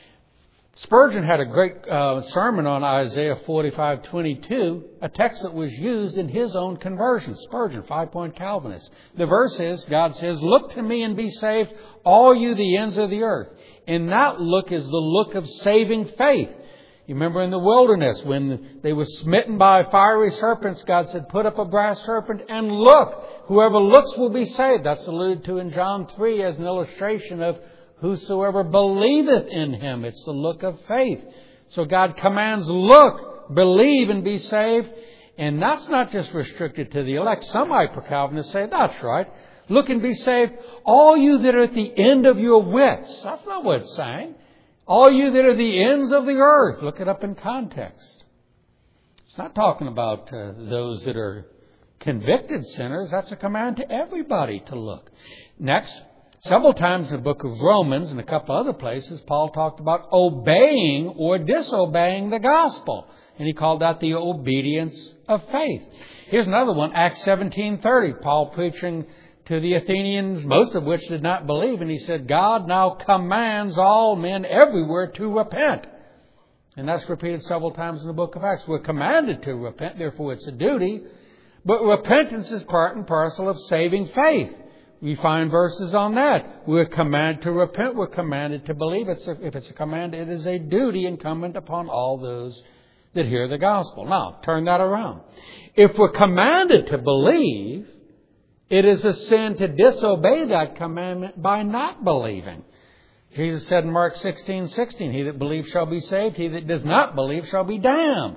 Spurgeon had a great uh, sermon on Isaiah forty-five, twenty-two, a text that was used in his own conversion. Spurgeon, five-point Calvinist. The verse is, God says, look to me and be saved, all you the ends of the earth. And that look is the look of saving faith. You remember in the wilderness when they were smitten by fiery serpents, God said, put up a brass serpent and look. Whoever looks will be saved. That's alluded to in John three as an illustration of whosoever believeth in Him. It's the look of faith. So God commands, look, believe and be saved. And that's not just restricted to the elect. Some hyper-Calvinists say, that's right. Look and be saved, all you that are at the end of your wits. That's not what it's saying. All you that are the ends of the earth. Look it up in context. It's not talking about uh, those that are convicted sinners. That's a command to everybody to look. Next, several times in the book of Romans and a couple other places, Paul talked about obeying or disobeying the gospel. And he called that the obedience of faith. Here's another one, Acts seventeen thirty. Paul preaching to the Athenians, most of which did not believe. And he said, God now commands all men everywhere to repent. And that's repeated several times in the book of Acts. We're commanded to repent, therefore it's a duty. But repentance is part and parcel of saving faith. We find verses on that. We're commanded to repent. We're commanded to believe. It's a, if it's a command, it is a duty incumbent upon all those that hear the gospel. Now, turn that around. If we're commanded to believe, it is a sin to disobey that commandment by not believing. Jesus said in Mark sixteen, sixteen, he that believes shall be saved. He that does not believe shall be damned.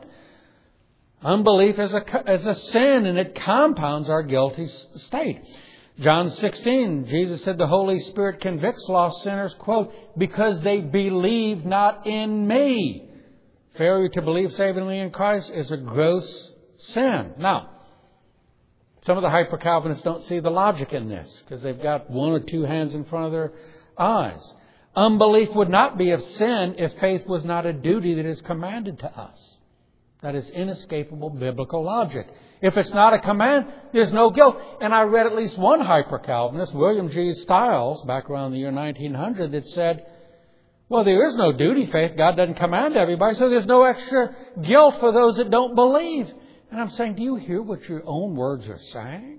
Unbelief is a, is a sin, and it compounds our guilty state. John sixteen, Jesus said the Holy Spirit convicts lost sinners, quote, because they believe not in me. Failure to believe savingly in Christ is a gross sin. Now, some of the hyper-Calvinists don't see the logic in this because they've got one or two hands in front of their eyes. Unbelief would not be of sin if faith was not a duty that is commanded to us. That is inescapable biblical logic. If it's not a command, there's no guilt. And I read at least one hyper-Calvinist, William G. Stiles, back around the year nineteen hundred, that said, well, there is no duty faith. God doesn't command everybody, so there's no extra guilt for those that don't believe. And I'm saying, do you hear what your own words are saying?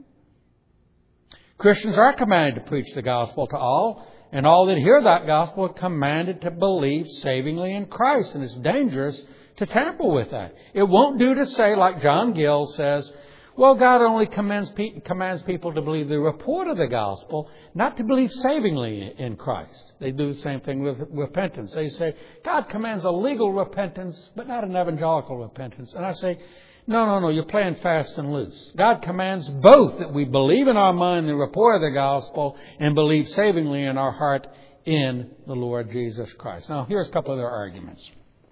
Christians are commanded to preach the gospel to all, and all that hear that gospel are commanded to believe savingly in Christ. And it's dangerous to tamper with that. It won't do to say, like John Gill says, well, God only commands, pe- commands people to believe the report of the gospel, not to believe savingly in Christ. They do the same thing with repentance. They say, God commands a legal repentance, but not an evangelical repentance. And I say, no, no, no, you're playing fast and loose. God commands both, that we believe in our mind the report of the gospel and believe savingly in our heart in the Lord Jesus Christ. Now, here's a couple of their arguments.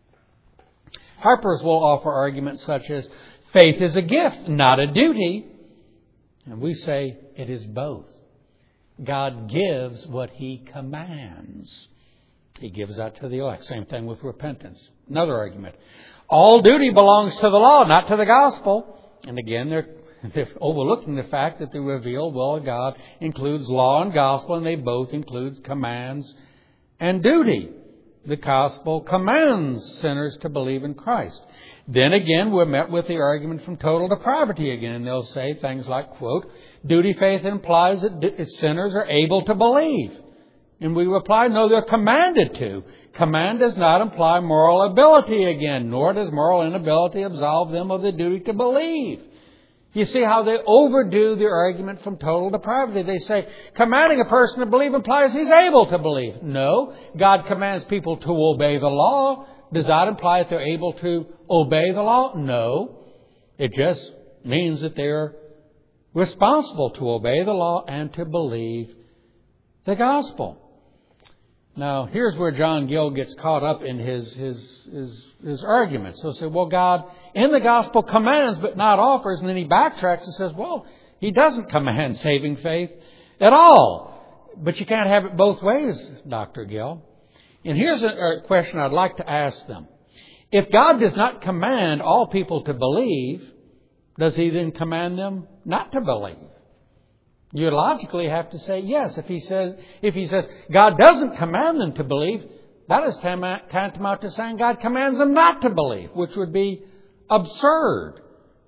Harpers will offer arguments such as, faith is a gift, not a duty. And we say it is both. God gives what He commands. He gives that to the elect. Same thing with repentance. Another argument. All duty belongs to the law, not to the gospel. And again, they're, they're overlooking the fact that the revealed will of God includes law and gospel, and they both include commands and duty. The gospel commands sinners to believe in Christ. Then again, we're met with the argument from total depravity again. They'll say things like, quote, duty faith implies that sinners are able to believe. And we reply, no, they're commanded to. Command does not imply moral ability again, nor does moral inability absolve them of the duty to believe. You see how they overdo the argument from total depravity. They say, commanding a person to believe implies he's able to believe. No, God commands people to obey the law. Does that imply that they're able to obey the law? No. It just means that they're responsible to obey the law and to believe the gospel. Now, here's where John Gill gets caught up in his his his, his argument. So he said, well, God in the gospel commands but not offers. And then he backtracks and says, well, he doesn't command saving faith at all. But you can't have it both ways, Doctor Gill. And here's a, a question I'd like to ask them. If God does not command all people to believe, does he then command them not to believe? You logically have to say yes. If he says, if he says God doesn't command them to believe, that is tantamount to saying God commands them not to believe, which would be absurd.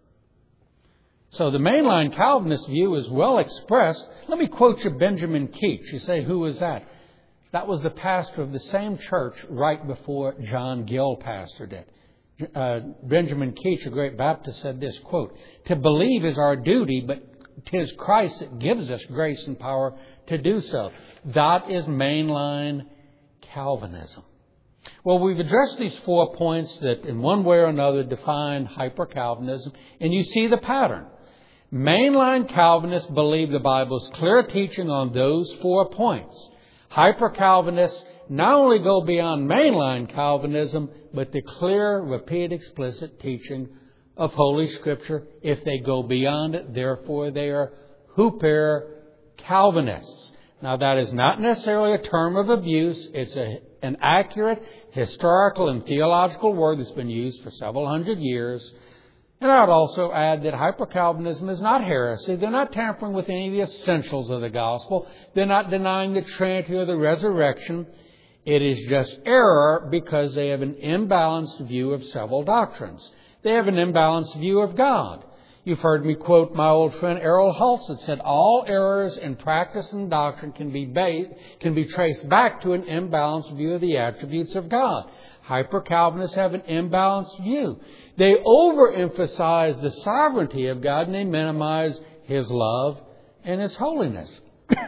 So the mainline Calvinist view is well expressed. Let me quote you Benjamin Keach. You say, who is that? That was the pastor of the same church right before John Gill pastored it. Uh, Benjamin Keach, a great Baptist, said this, quote, to believe is our duty, but 'tis Christ that gives us grace and power to do so. That is mainline Calvinism. Well, we've addressed these four points that in one way or another define hyper-Calvinism, and you see the pattern. Mainline Calvinists believe the Bible's clear teaching on those four points. Hyper-Calvinists not only go beyond mainline Calvinism, but the clear, repeated, explicit teaching of Holy Scripture. If they go beyond it, therefore they are Hooper Calvinists. Now that is not necessarily a term of abuse. It's a, an accurate historical and theological word that's been used for several hundred years. And I would also add that hyper-Calvinism is not heresy. They're not tampering with any of the essentials of the gospel. They're not denying the Trinity or the resurrection. It is just error because they have an imbalanced view of several doctrines. They have an imbalanced view of God. You've heard me quote my old friend Errol Hulse that said, all errors in practice and doctrine can be based, can be traced back to an imbalanced view of the attributes of God. Hyper-Calvinists have an imbalanced view. They overemphasize the sovereignty of God and they minimize His love and His holiness.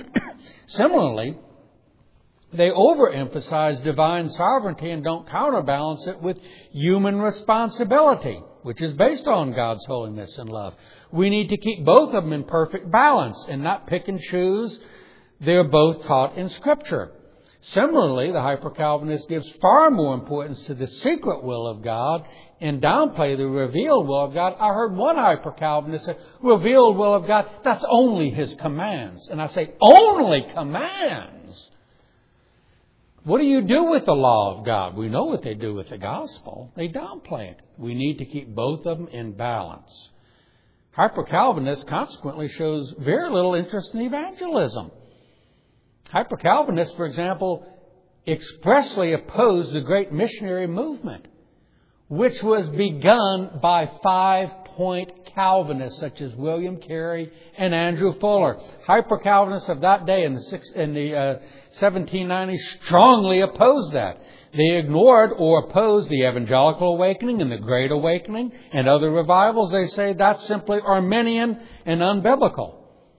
Similarly, they overemphasize divine sovereignty and don't counterbalance it with human responsibility, which is based on God's holiness and love. We need to keep both of them in perfect balance and not pick and choose. They're both taught in Scripture. Similarly, the hyper-Calvinist gives far more importance to the secret will of God and downplay the revealed will of God. I heard one hyper-Calvinist say, revealed will of God, that's only His commands. And I say, only commands? What do you do with the law of God? We know what they do with the gospel. They downplay it. We need to keep both of them in balance. Hyper-Calvinist consequently shows very little interest in evangelism. Hyper-Calvinists, for example, expressly oppose the great missionary movement, which was begun by five-point Calvinists such as William Carey and Andrew Fuller. Hyper-Calvinists of that day in the, six, in the uh, seventeen nineties strongly opposed that. They ignored or opposed the Evangelical Awakening and the Great Awakening and other revivals. They say that's simply Arminian and unbiblical.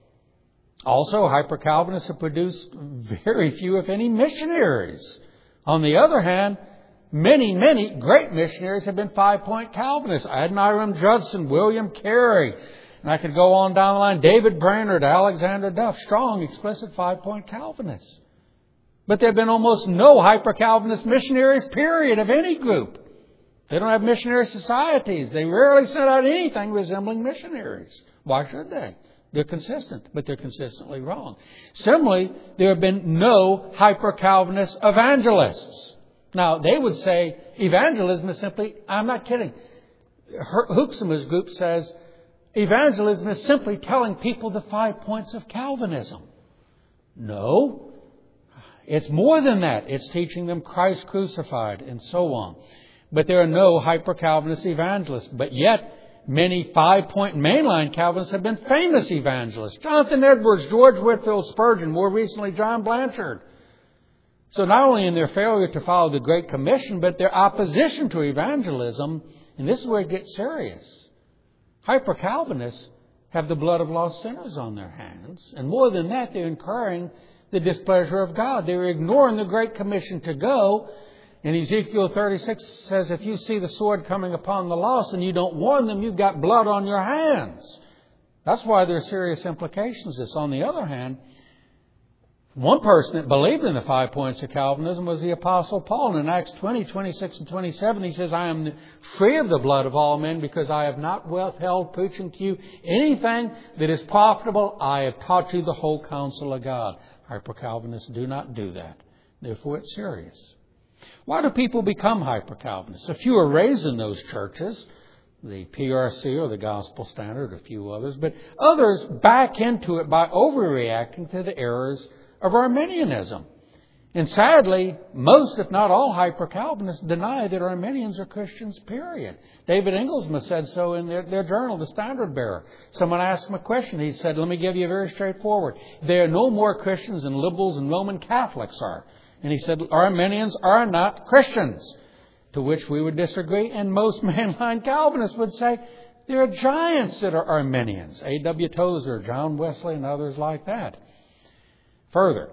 Also, hyper-Calvinists have produced very few, if any, missionaries. On the other hand, many, many great missionaries have been five-point Calvinists. Adoniram Judson, William Carey, and I could go on down the line, David Brainerd, Alexander Duff, strong, explicit five-point Calvinists. But there have been almost no hyper-Calvinist missionaries, period, of any group. They don't have missionary societies. They rarely send out anything resembling missionaries. Why should they? They're consistent, but they're consistently wrong. Similarly, there have been no hyper-Calvinist evangelists. Now, they would say evangelism is simply, I'm not kidding, Hoeksema's group says evangelism is simply telling people the five points of Calvinism. No, it's more than that. It's teaching them Christ crucified and so on. But there are no hyper-Calvinist evangelists. But yet, many five-point mainline Calvinists have been famous evangelists. Jonathan Edwards, George Whitefield Spurgeon, more recently John Blanchard. So not only in their failure to follow the Great Commission, but their opposition to evangelism, and this is where it gets serious. Hyper-Calvinists have the blood of lost sinners on their hands. And more than that, they're incurring the displeasure of God. They're ignoring the Great Commission to go. And Ezekiel thirty-six says, if you see the sword coming upon the lost and you don't warn them, you've got blood on your hands. That's why there are serious implications of this. On the other hand, one person that believed in the five points of Calvinism was the Apostle Paul. And in Acts twenty, twenty-six and twenty-seven, he says, I am free of the blood of all men because I have not withheld preaching to you anything that is profitable. I have taught you the whole counsel of God. Hyper-Calvinists do not do that. Therefore, it's serious. Why do people become hyper-Calvinists? A few are raised in those churches, the P R C or the Gospel Standard, a few others, but others back into it by overreacting to the errors of Arminianism. And sadly, most, if not all, hyper-Calvinists deny that Arminians are Christians, period. David Inglesma said so in their, their journal, The Standard Bearer. Someone asked him a question. He said, let me give you a very straightforward. There are no more Christians than liberals and Roman Catholics are. And he said, Arminians are not Christians. To which we would disagree. And most mainline Calvinists would say, there are giants that are Arminians. A W Tozer, John Wesley, and others like that. Further,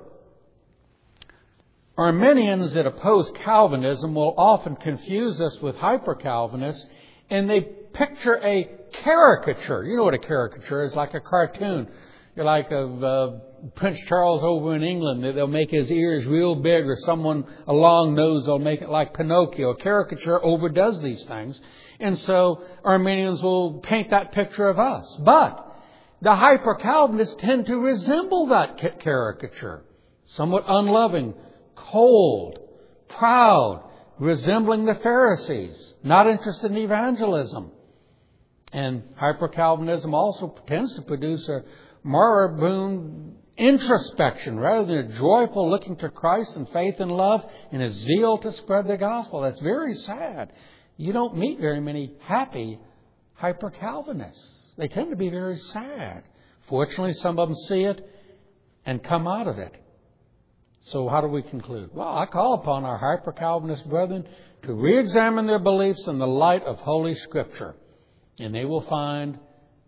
Arminians that oppose Calvinism will often confuse us with hyper-Calvinists, and they picture a caricature. You know what a caricature is, like a cartoon. You're like a, uh, Prince Charles over in England. They'll make his ears real big, or someone a long nose, they'll make it like Pinocchio. A caricature overdoes these things. And so Arminians will paint that picture of us. But the hyper-Calvinists tend to resemble that ca- caricature. Somewhat unloving, cold, proud, resembling the Pharisees, not interested in evangelism. And hyper-Calvinism also tends to produce a moribund introspection rather than a joyful looking to Christ and faith and love and a zeal to spread the gospel. That's very sad. You don't meet very many happy hyper-Calvinists. They tend to be very sad. Fortunately, some of them see it and come out of it. So how do we conclude? Well, I call upon our hyper-Calvinist brethren to re-examine their beliefs in the light of Holy Scripture. And they will find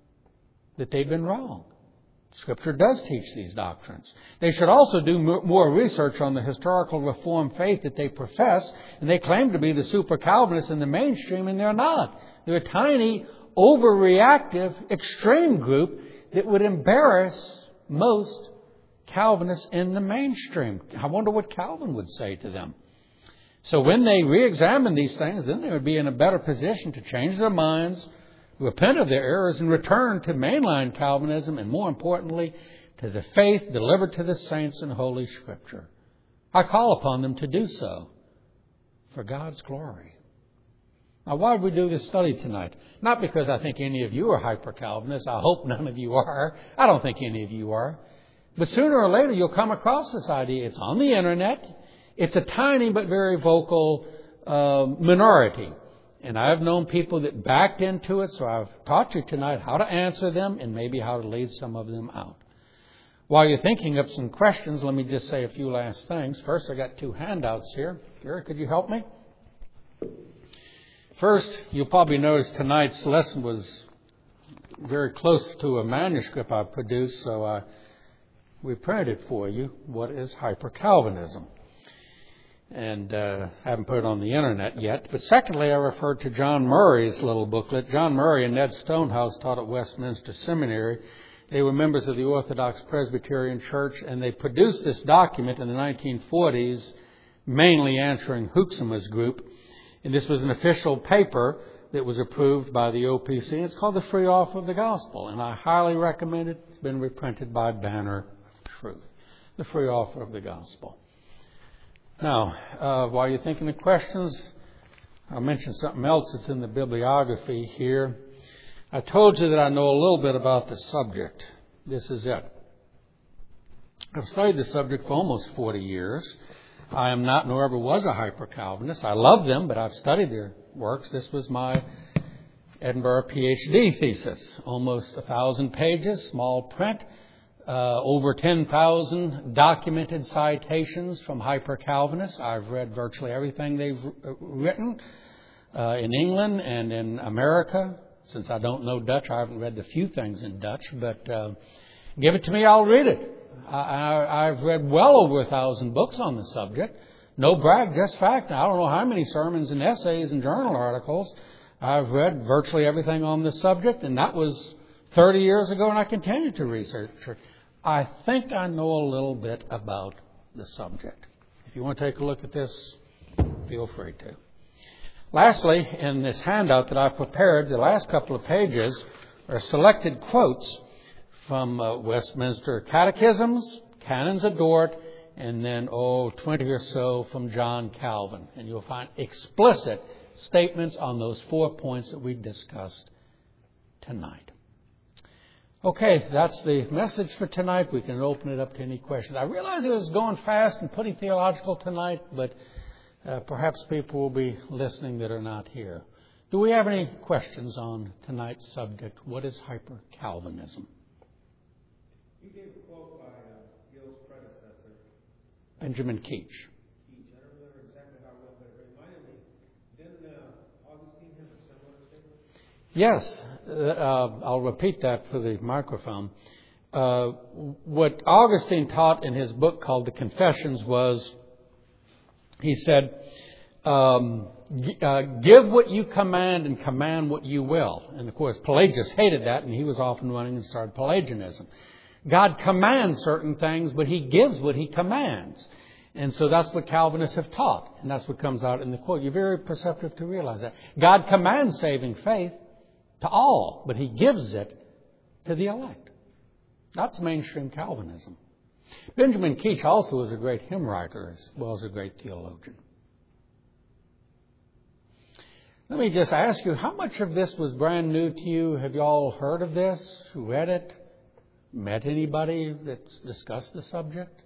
that they've been wrong. Scripture does teach these doctrines. They should also do more research on the historical Reformed faith that they profess. And they claim to be the super Calvinists in the mainstream, and they're not. They're a tiny, overreactive, extreme group that would embarrass most Calvinists in the mainstream. I wonder what Calvin would say to them. So when they re-examine these things, then they would be in a better position to change their minds, repent of their errors, and return to mainline Calvinism, and more importantly, to the faith delivered to the saints in Holy Scripture. I call upon them to do so for God's glory. Now, why did we do this study tonight? Not because I think any of you are hyper-Calvinists. I hope none of you are. I don't think any of you are. But sooner or later, you'll come across this idea. It's on the internet. It's a tiny but very vocal uh, minority. And I've known people that backed into it, so I've taught you tonight how to answer them and maybe how to lead some of them out. While you're thinking of some questions, let me just say a few last things. First, I got two handouts here. Gary, could you help me? First, you'll probably notice tonight's lesson was very close to a manuscript I produced, so I, we printed for you what is hyper-Calvinism. And uh, I haven't put it on the internet yet. But secondly, I referred to John Murray's little booklet. John Murray and Ned Stonehouse taught at Westminster Seminary. They were members of the Orthodox Presbyterian Church, and they produced this document in the nineteen forties, mainly answering Hoeksema's group. And this was an official paper that was approved by the O P C. It's called The Free Offer of the Gospel, and I highly recommend it. It's been reprinted by Banner of Truth. The Free Offer of the Gospel. Now, uh, while you're thinking of questions, I'll mention something else that's in the bibliography here. I told you that I know a little bit about the subject. This is it. I've studied the subject for almost forty years. I am not, nor ever was, a hyper-Calvinist. I love them, but I've studied their works. This was my Edinburgh P H D thesis. Almost a thousand pages, small print. uh, over ten thousand documented citations from hyper-Calvinists. I've read virtually everything they've written uh, in England and in America. Since I don't know Dutch, I haven't read the few things in Dutch, but uh, give it to me, I'll read it. I, I, I've read well over a thousand books on the subject. No brag, just fact. I don't know how many sermons and essays and journal articles. I've read virtually everything on this subject, and that was thirty years ago, and I continue to research it. I think I know a little bit about the subject. If you want to take a look at this, feel free to. Lastly, in this handout that I prepared, the last couple of pages are selected quotes from uh, Westminster Catechisms, Canons of Dort, and then, oh, twenty or so from John Calvin. And you'll find explicit statements on those four points that we discussed tonight. Okay, that's the message for tonight. We can open it up to any questions. I realize it was going fast and pretty theological tonight, but uh, perhaps people will be listening that are not here. Do we have any questions on tonight's subject? What is hyper-Calvinism? You gave a quote by uh, Gill's predecessor, Benjamin Keach. Keach. I don't remember exactly how it went, but it reminded me. Didn't uh, Augustine have a similar statement? Yes. Uh, I'll repeat that for the microphone. Uh, what Augustine taught in his book called The Confessions was, he said, um, uh, give what you command and command what you will. And of course, Pelagius hated that, and he was off and running and started Pelagianism. God commands certain things, but He gives what He commands. And so that's what Calvinists have taught. And that's what comes out in the quote. You're very perceptive to realize that. God commands saving faith to all, but He gives it to the elect. That's mainstream Calvinism. Benjamin Keach also was a great hymn writer as well as a great theologian. Let me just ask you, how much of this was brand new to you? Have you all heard of this, read it, met anybody that's discussed the subject?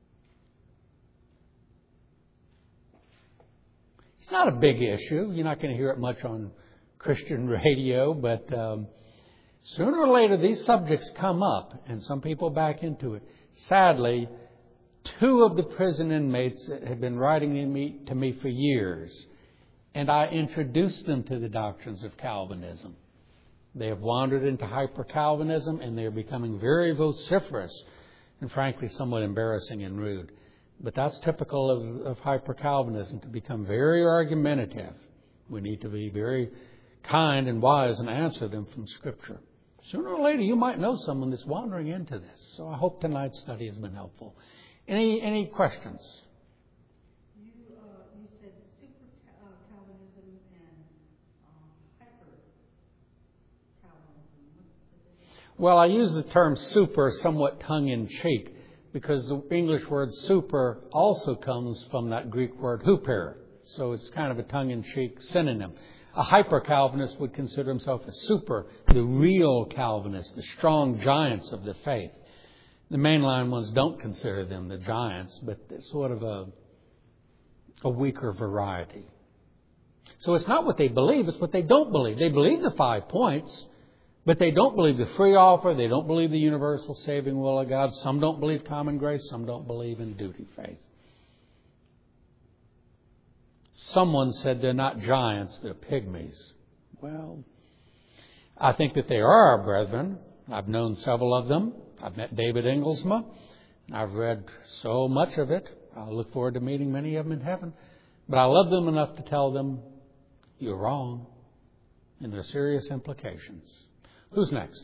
It's not a big issue. You're not going to hear it much on Christian radio, but um, sooner or later these subjects come up and some people back into it. Sadly, two of the prison inmates have been writing to me, to me for years, and I introduced them to the doctrines of Calvinism. They have wandered into hyper-Calvinism, and they are becoming very vociferous and frankly somewhat embarrassing and rude. But that's typical of, of hyper-Calvinism, to become very argumentative. We need to be very kind and wise and answer them from Scripture. Sooner or later, you might know someone that's wandering into this. So I hope tonight's study has been helpful. Any any questions? You uh, you said super uh, Calvinism and um, hyper Calvinism. Well, I use the term super somewhat tongue-in-cheek because the English word super also comes from that Greek word huper. So it's kind of a tongue-in-cheek synonym. A hyper-Calvinist would consider himself a super, the real Calvinist, the strong giants of the faith. The mainline ones don't consider them the giants, but it's sort of a, a weaker variety. So it's not what they believe, it's what they don't believe. They believe the five points, but they don't believe the free offer, they don't believe the universal saving will of God. Some don't believe common grace, some don't believe in duty faith. Someone said they're not giants, they're pygmies. Well, I think that they are our brethren. I've known several of them. I've met David Inglesma. I've read so much of it. I look forward to meeting many of them in heaven. But I love them enough to tell them, you're wrong. And there are serious implications. Who's next?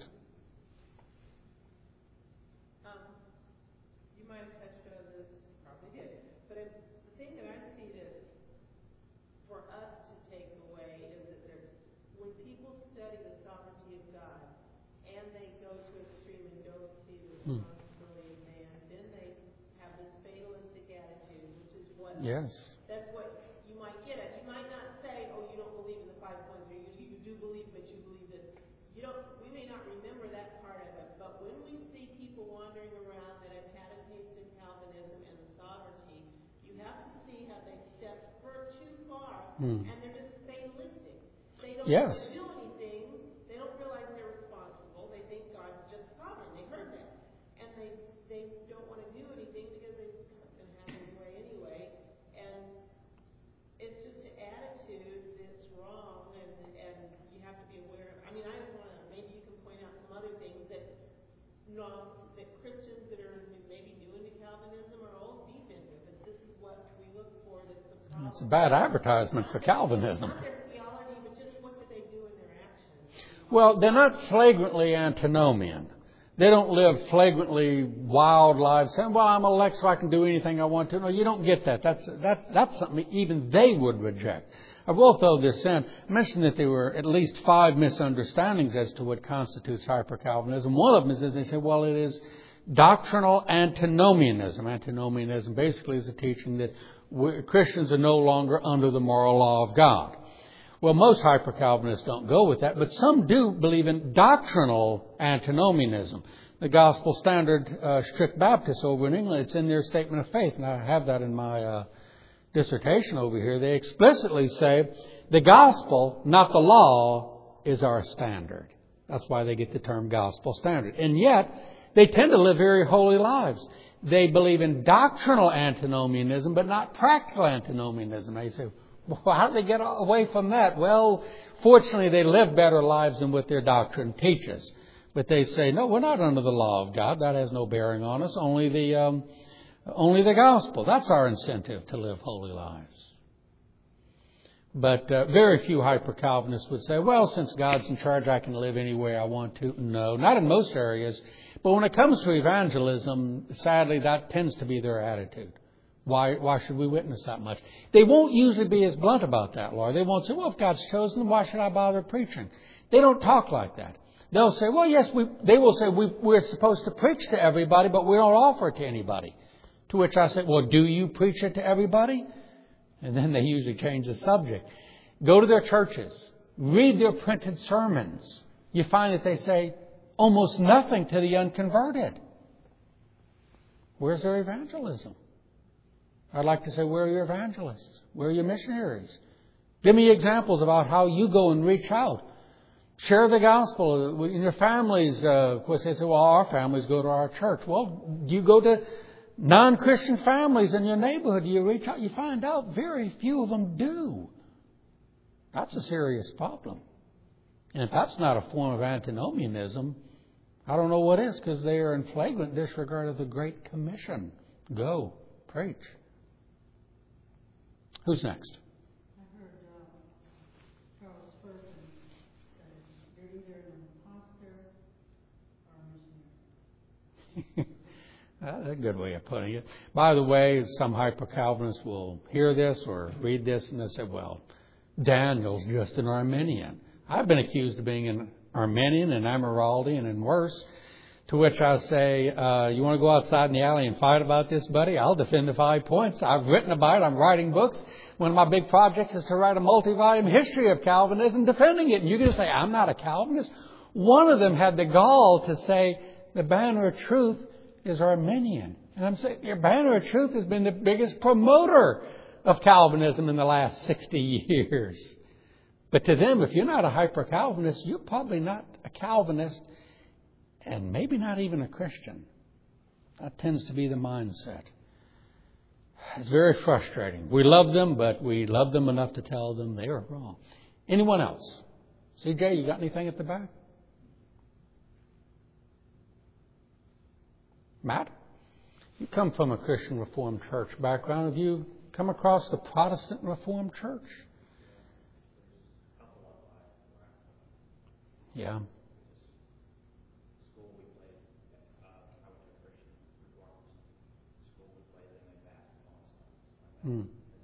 Yes. That's what you might get at. You might not say, oh, you don't believe in the five points, or you, you do believe, but you believe this. You don't, we may not remember that part of it, but when we see people wandering around that have had a taste of Calvinism and the sovereignty, you have to see how they step far too far, hmm. and they're just fatalistic. They don't yes. do anything. They don't realize they're responsible. They think God's just sovereign. They heard that. And they It's a bad advertisement for Calvinism. Not their theology, but just what do they do in their actions? Well, they're not flagrantly antinomian. They don't live flagrantly wild lives saying, well, I'm elect so I can do anything I want to. No, you don't get that. That's, that's, that's something even they would reject. I will throw this in. I mentioned that there were at least five misunderstandings as to what constitutes hyper-Calvinism. One of them is that they say, well, it is doctrinal antinomianism. Antinomianism basically is a teaching that we, Christians are no longer under the moral law of God. Well, most hyper-Calvinists don't go with that, but some do believe in doctrinal antinomianism. The Gospel Standard uh, Strict Baptists over in England, it's in their statement of faith, and I have that in my uh, dissertation over here. They explicitly say the gospel, not the law, is our standard. That's why they get the term gospel standard. And yet, they tend to live very holy lives. They believe in doctrinal antinomianism, but not practical antinomianism. They say, well, how do they get away from that? Well, fortunately, they live better lives than what their doctrine teaches. But they say, no, we're not under the law of God. That has no bearing on us. Only the um, only the gospel. That's our incentive to live holy lives. But uh, very few hyper-Calvinists would say, well, since God's in charge, I can live any way I want to. No, not in most areas. But when it comes to evangelism, sadly, that tends to be their attitude. Why, why should we witness that much? They won't usually be as blunt about that, Lord. They won't say, well, if God's chosen them, why should I bother preaching? They don't talk like that. They'll say, well, yes, we, they will say, we, we're supposed to preach to everybody, but we don't offer it to anybody. To which I say, well, do you preach it to everybody? And then they usually change the subject. Go to their churches. Read their printed sermons. You find that they say almost nothing to the unconverted. Where's their evangelism? I'd like to say, where are your evangelists? Where are your missionaries? Give me examples about how you go and reach out. Share the gospel in your families. Uh, of course, they say, well, our families go to our church. Well, do you go to non-Christian families in your neighborhood? Do you reach out? You find out very few of them do. That's a serious problem. And if that's not a form of antinomianism, I don't know what is, because they are in flagrant disregard of the Great Commission. Go, preach. Who's next? I heard uh, Charles Spurgeon say you're either an imposter or a missionary. That's a good way of putting it. By the way, some hyper-Calvinists will hear this or read this and they say, well, Daniel's just an Arminian. I've been accused of being an Arminian and Amyraldian and worse. To which I say, uh, you want to go outside in the alley and fight about this, buddy? I'll defend the five points. I've written about it. I'm writing books. One of my big projects is to write a multi-volume history of Calvinism, defending it. And you're going to say, I'm not a Calvinist? One of them had the gall to say, the banner of truth is Arminian. And I'm saying, your banner of truth has been the biggest promoter of Calvinism in the last sixty years. But to them, if you're not a hyper-Calvinist, you're probably not a Calvinist. And maybe not even a Christian. That tends to be the mindset. It's very frustrating. We love them, but we love them enough to tell them they are wrong. Anyone else? C J, you got anything at the back? Matt? You come from a Christian Reformed Church background. Have you come across the Protestant Reformed Church? Yeah. Hmm.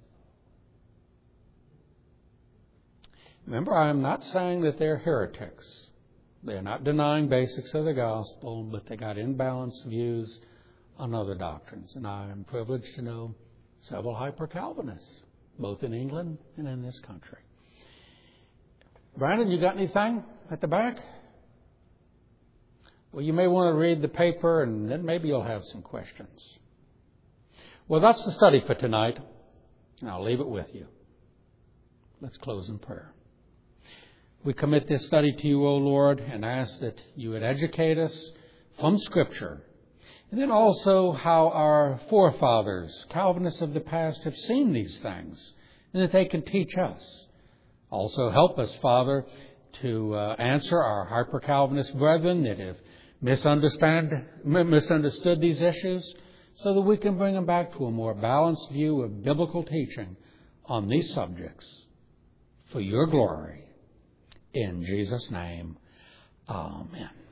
Remember, I am not saying that they're heretics. They're not denying basics of the gospel, but they got imbalanced views on other doctrines. And I am privileged to know several hyper-Calvinists, both in England and in this country. Brandon, you got anything at the back? Well, you may want to read the paper, and then maybe you'll have some questions. Well, that's the study for tonight, and I'll leave it with you. Let's close in prayer. We commit this study to you, O Lord, and ask that you would educate us from Scripture, and then also how our forefathers, Calvinists of the past, have seen these things, and that they can teach us. Also help us, Father, to uh, answer our hyper-Calvinist brethren that have misunderstand, misunderstood these issues, so that we can bring them back to a more balanced view of biblical teaching on these subjects for your glory. In Jesus' name, amen.